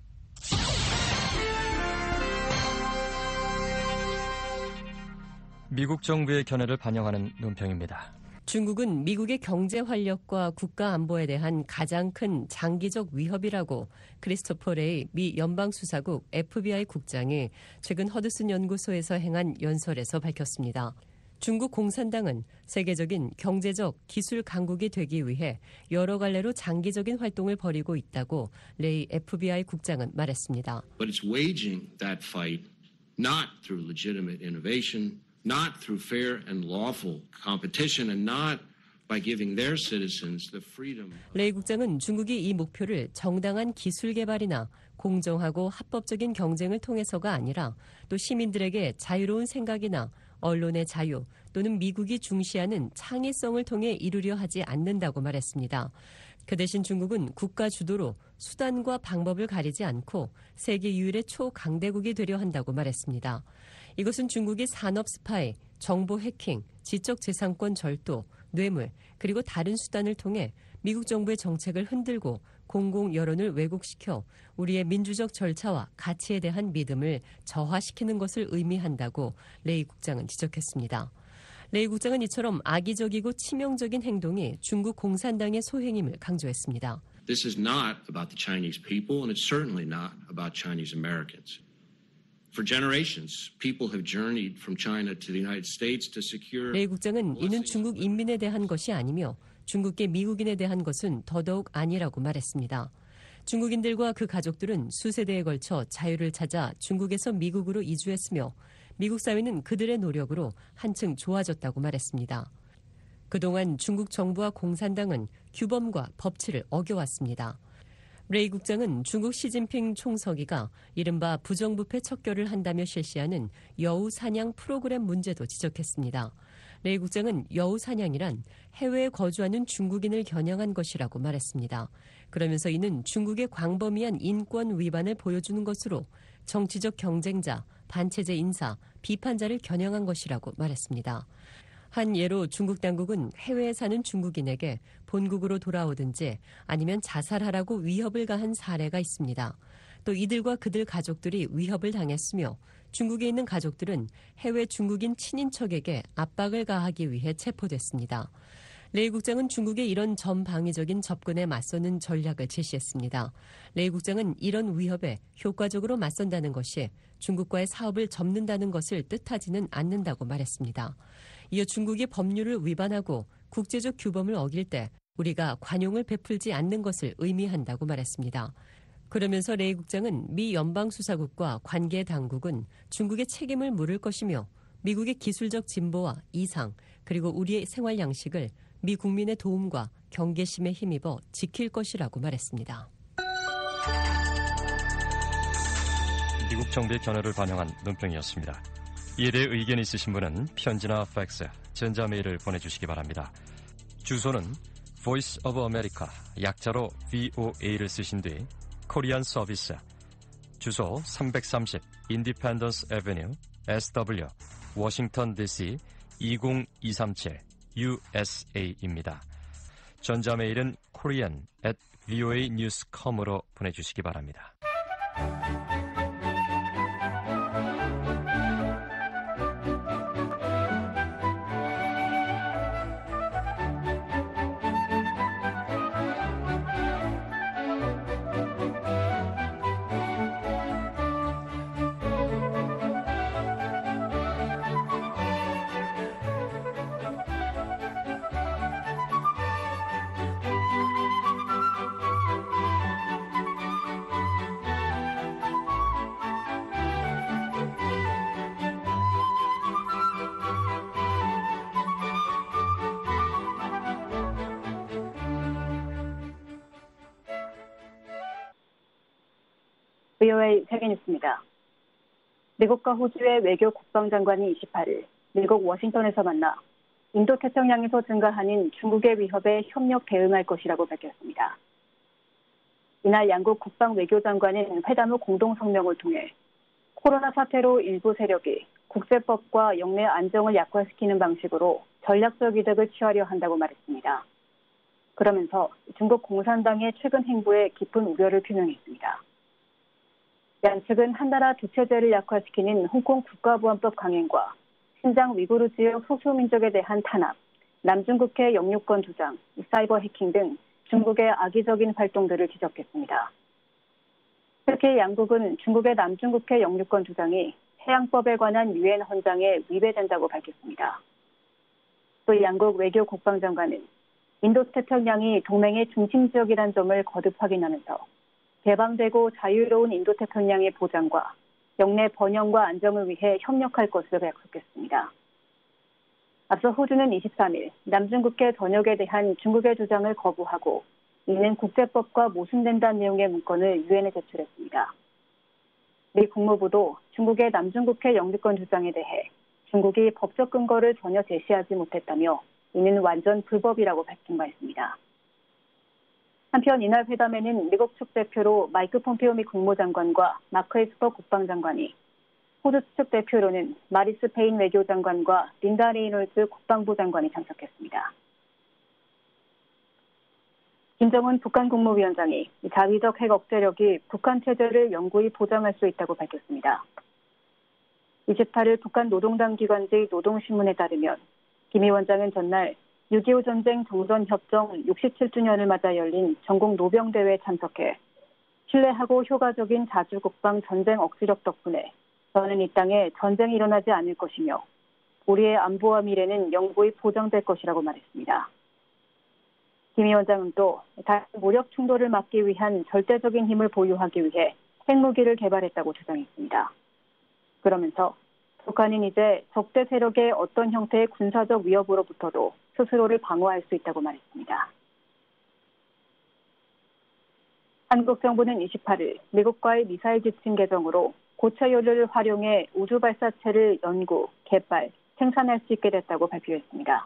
미국 정부의 견해를 반영하는 논평입니다. 중국은 미국의 경제 활력과 국가 안보에 대한 가장 큰 장기적 위협이라고 크리스토퍼 레이 미 연방수사국 에프비아이 국장이 최근 허드슨 연구소에서 행한 연설에서 밝혔습니다. 중국 공산당은 세계적인 경제적 기술 강국이 되기 위해 여러 갈래로 장기적인 활동을 벌이고 있다고 레이 에프비아이 국장은 말했습니다. But it's waging that fight not through legitimate innovation, not through fair and lawful competition, and not by giving their citizens the freedom. 레이 국장은 중국이 이 목표를 정당한 기술 개발이나 공정하고 합법적인 경쟁을 통해서가 아니라 또 시민들에게 자유로운 생각이나 언론의 자유 또는 미국이 중시하는 창의성을 통해 이루려 하지 않는다고 말했습니다. 그 대신 중국은 국가 주도로 수단과 방법을 가리지 않고 세계 유일의 초강대국이 되려 한다고 말했습니다. 이것은 중국이 산업 스파이, 정보 해킹, 지적재산권 절도, 뇌물, 그리고 다른 수단을 통해 미국 정부의 정책을 흔들고 공공 여론을 왜곡시켜 우리의 민주적 절차와 가치에 대한 믿음을 저하시키는 것을 의미한다고 레이 국장은 지적했습니다. 레이 국장은 이처럼 악의적이고 치명적인 행동이 중국 공산당의 소행임을 강조했습니다. This is not about the Chinese people, and it's certainly not about Chinese Americans. For generations, people have journeyed from China to the United States to secure. 레이 국장은 이는 중국 인민에 대한 것이 아니며 중국계 미국인에 대한 것은 더더욱 아니라고 말했습니다. 중국인들과 그 가족들은 수세대에 걸쳐 자유를 찾아 중국에서 미국으로 이주했으며 미국 사회는 그들의 노력으로 한층 좋아졌다고 말했습니다. 그동안 중국 정부와 공산당은 규범과 법치를 어겨왔습니다. 레이 국장은 중국 시진핑 총서기가 이른바 부정부패 척결을 한다며 실시하는 여우 사냥 프로그램 문제도 지적했습니다. 레이 국장은 여우 사냥이란 해외에 거주하는 중국인을 겨냥한 것이라고 말했습니다. 그러면서 이는 중국의 광범위한 인권 위반을 보여주는 것으로 정치적 경쟁자, 반체제 인사, 비판자를 겨냥한 것이라고 말했습니다. 한 예로 중국 당국은 해외에 사는 중국인에게 본국으로 돌아오든지 아니면 자살하라고 위협을 가한 사례가 있습니다. 또 이들과 그들 가족들이 위협을 당했으며 중국에 있는 가족들은 해외 중국인 친인척에게 압박을 가하기 위해 체포됐습니다. 레이 국장은 중국의 이런 전방위적인 접근에 맞서는 전략을 제시했습니다. 레이 국장은 이런 위협에 효과적으로 맞선다는 것이 중국과의 사업을 접는다는 것을 뜻하지는 않는다고 말했습니다. 이어 중국이 법률을 위반하고 국제적 규범을 어길 때 우리가 관용을 베풀지 않는 것을 의미한다고 말했습니다. 그러면서 레이 국장은 미 연방수사국과 관계 당국은 중국의 책임을 물을 것이며 미국의 기술적 진보와 이상 그리고 우리의 생활 양식을 미 국민의 도움과 경계심에 힘입어 지킬 것이라고 말했습니다. 미국 정부의 견해를 반영한 논평이었습니다. 이에 대해 의견 있으신 분은 편지나 팩스, 전자메일을 보내주시기 바랍니다. 주소는 Voice of America, 약자로 브이오에이를 쓰신 뒤 코리안 서비스, 주소 삼백삼십 Independence Avenue, 에스더블유, 워싱턴 디씨 이공이삼칠 유에스에이입니다. 전자메일은 korean at voa news dot com으로 보내주시기 바랍니다. 브이오에이 세계뉴스입니다. 미국과 호주의 외교 국방장관이 이십팔 일 미국 워싱턴에서 만나 인도태평양에서 증가하는 중국의 위협에 협력 대응할 것이라고 밝혔습니다. 이날 양국 국방 외교장관은 회담 후 공동성명을 통해 코로나 사태로 일부 세력이 국제법과 영내 안정을 약화시키는 방식으로 전략적 이득을 취하려 한다고 말했습니다. 그러면서 중국 공산당의 최근 행보에 깊은 우려를 표명했습니다. 양측은 한 나라 두 체제를 약화시키는 홍콩 국가보안법 강행과 신장 위구르 지역 소수민족에 대한 탄압, 남중국해 영유권 주장, 사이버 해킹 등 중국의 악의적인 활동들을 지적했습니다. 특히 양국은 중국의 남중국해 영유권 주장이 해양법에 관한 유엔 헌장에 위배된다고 밝혔습니다. 또 양국 외교 국방장관은 인도태평양이 동맹의 중심 지역이란 점을 거듭 확인하면서 개방되고 자유로운 인도태평양의 보장과 영내 번영과 안정을 위해 협력할 것으로 약속했습니다. 앞서 호주는 이십삼 일 남중국해 전역에 대한 중국의 주장을 거부하고 이는 국제법과 모순된다는 내용의 문건을 유엔에 제출했습니다. 미 국무부도 중국의 남중국해 영유권 주장에 대해 중국이 법적 근거를 전혀 제시하지 못했다며 이는 완전 불법이라고 밝힌 바 있습니다. 한편 이날 회담에는 미국 측 대표로 마이크 폼페오 미 국무장관과 마크 에스퍼 국방장관이, 호주 측 대표로는 마리스 페인 외교장관과 린다 레이놀즈 국방부 장관이 참석했습니다. 김정은 북한 국무위원장이 자위적 핵 억제력이 북한 체제를 영구히 보장할 수 있다고 밝혔습니다. 이십팔 일 북한 노동당 기관지 노동신문에 따르면 김 위원장은 전날 육이오 전쟁 정전협정 육십칠 주년을 맞아 열린 전국 노병대회에 참석해 신뢰하고 효과적인 자주국방 전쟁 억지력 덕분에 저는 이 땅에 전쟁이 일어나지 않을 것이며 우리의 안보와 미래는 영구히 보장될 것이라고 말했습니다. 김 위원장은 또 다른 무력 충돌을 막기 위한 절대적인 힘을 보유하기 위해 핵무기를 개발했다고 주장했습니다. 그러면서 북한은 이제 적대 세력의 어떤 형태의 군사적 위협으로부터도 스스로를 방어할 수 있다고 말했습니다. 한국 정부는 이십팔 일 미국과의 미사일 지침 개정으로 고체 연료를 활용해 우주 발사체를 연구, 개발, 생산할 수 있게 됐다고 발표했습니다.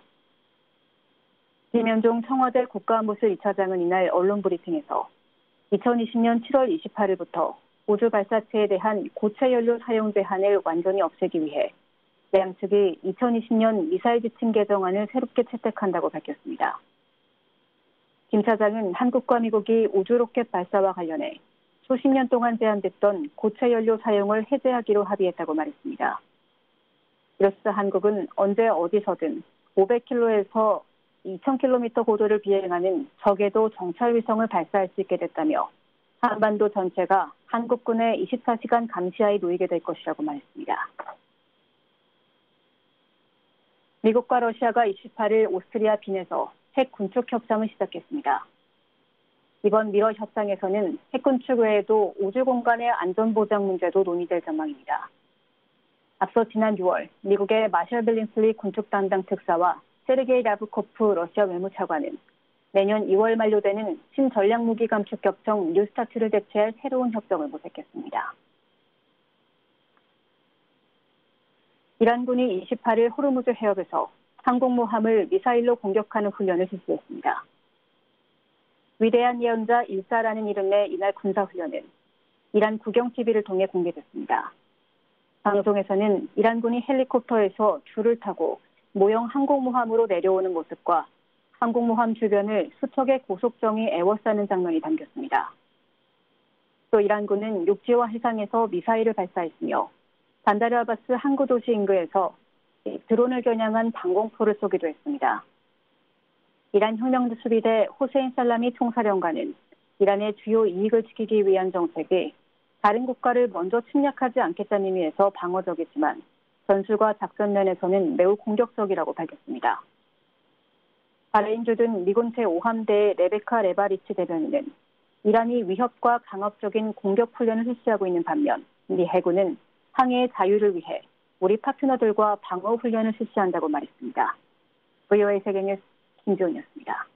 김현종 청와대 국가안보실 이 차장은 이날 언론 브리핑에서 이천이십 년 칠월 이십팔 일부터 우주 발사체에 대한 고체 연료 사용 제한을 완전히 없애기 위해 양측이 이천이십 년 미사일 지침 개정안을 새롭게 채택한다고 밝혔습니다. 김 차장은 한국과 미국이 우주 로켓 발사와 관련해 수십 년 동안 제한됐던 고체 연료 사용을 해제하기로 합의했다고 말했습니다. 이로써 한국은 언제 어디서든 오백 킬로미터에서 이천 킬로미터 고도를 비행하는 저궤도 정찰 위성을 발사할 수 있게 됐다며 한반도 전체가 한국군의 이십사 시간 감시하에 놓이게 될 것이라고 말했습니다. 미국과 러시아가 이십팔 일 오스트리아 빈에서 핵 군축 협상을 시작했습니다. 이번 미러 협상에서는 핵 군축 외에도 우주 공간의 안전보장 문제도 논의될 전망입니다. 앞서 지난 유월 미국의 마셜 빌린슬리 군축 담당 특사와 세르게이 라브코프 러시아 외무차관은 내년 이월 만료되는 신전략무기 감축 협정 뉴스타트를 대체할 새로운 협정을 모색했습니다. 이란군이 이십팔 일 호르무즈 해협에서 항공모함을 미사일로 공격하는 훈련을 실시했습니다. 위대한 예언자 일사라는 이름의 이날 군사훈련은 이란 국영티비를 통해 공개됐습니다. 방송에서는 이란군이 헬리콥터에서 줄을 타고 모형 항공모함으로 내려오는 모습과 항공모함 주변을 수척의 고속정이 에워싸는 장면이 담겼습니다. 또 이란군은 육지와 해상에서 미사일을 발사했으며 반다르 아바스 항구 도시 인근에서 드론을 겨냥한 방공포를 쏘기도 했습니다. 이란 혁명수비대 호세인 살라미 총사령관은 이란의 주요 이익을 지키기 위한 정책이 다른 국가를 먼저 침략하지 않겠다는 의미에서 방어적이지만 전술과 작전 면에서는 매우 공격적이라고 밝혔습니다. 바레인 주둔 미군 제오 함대의 레베카 레바리치 대변인은 이란이 위협과 강압적인 공격 훈련을 실시하고 있는 반면 미 해군은 항해의 자유를 위해 우리 파트너들과 방어 훈련을 실시한다고 말했습니다. 브이오에이 세계뉴스 김지훈이었습니다.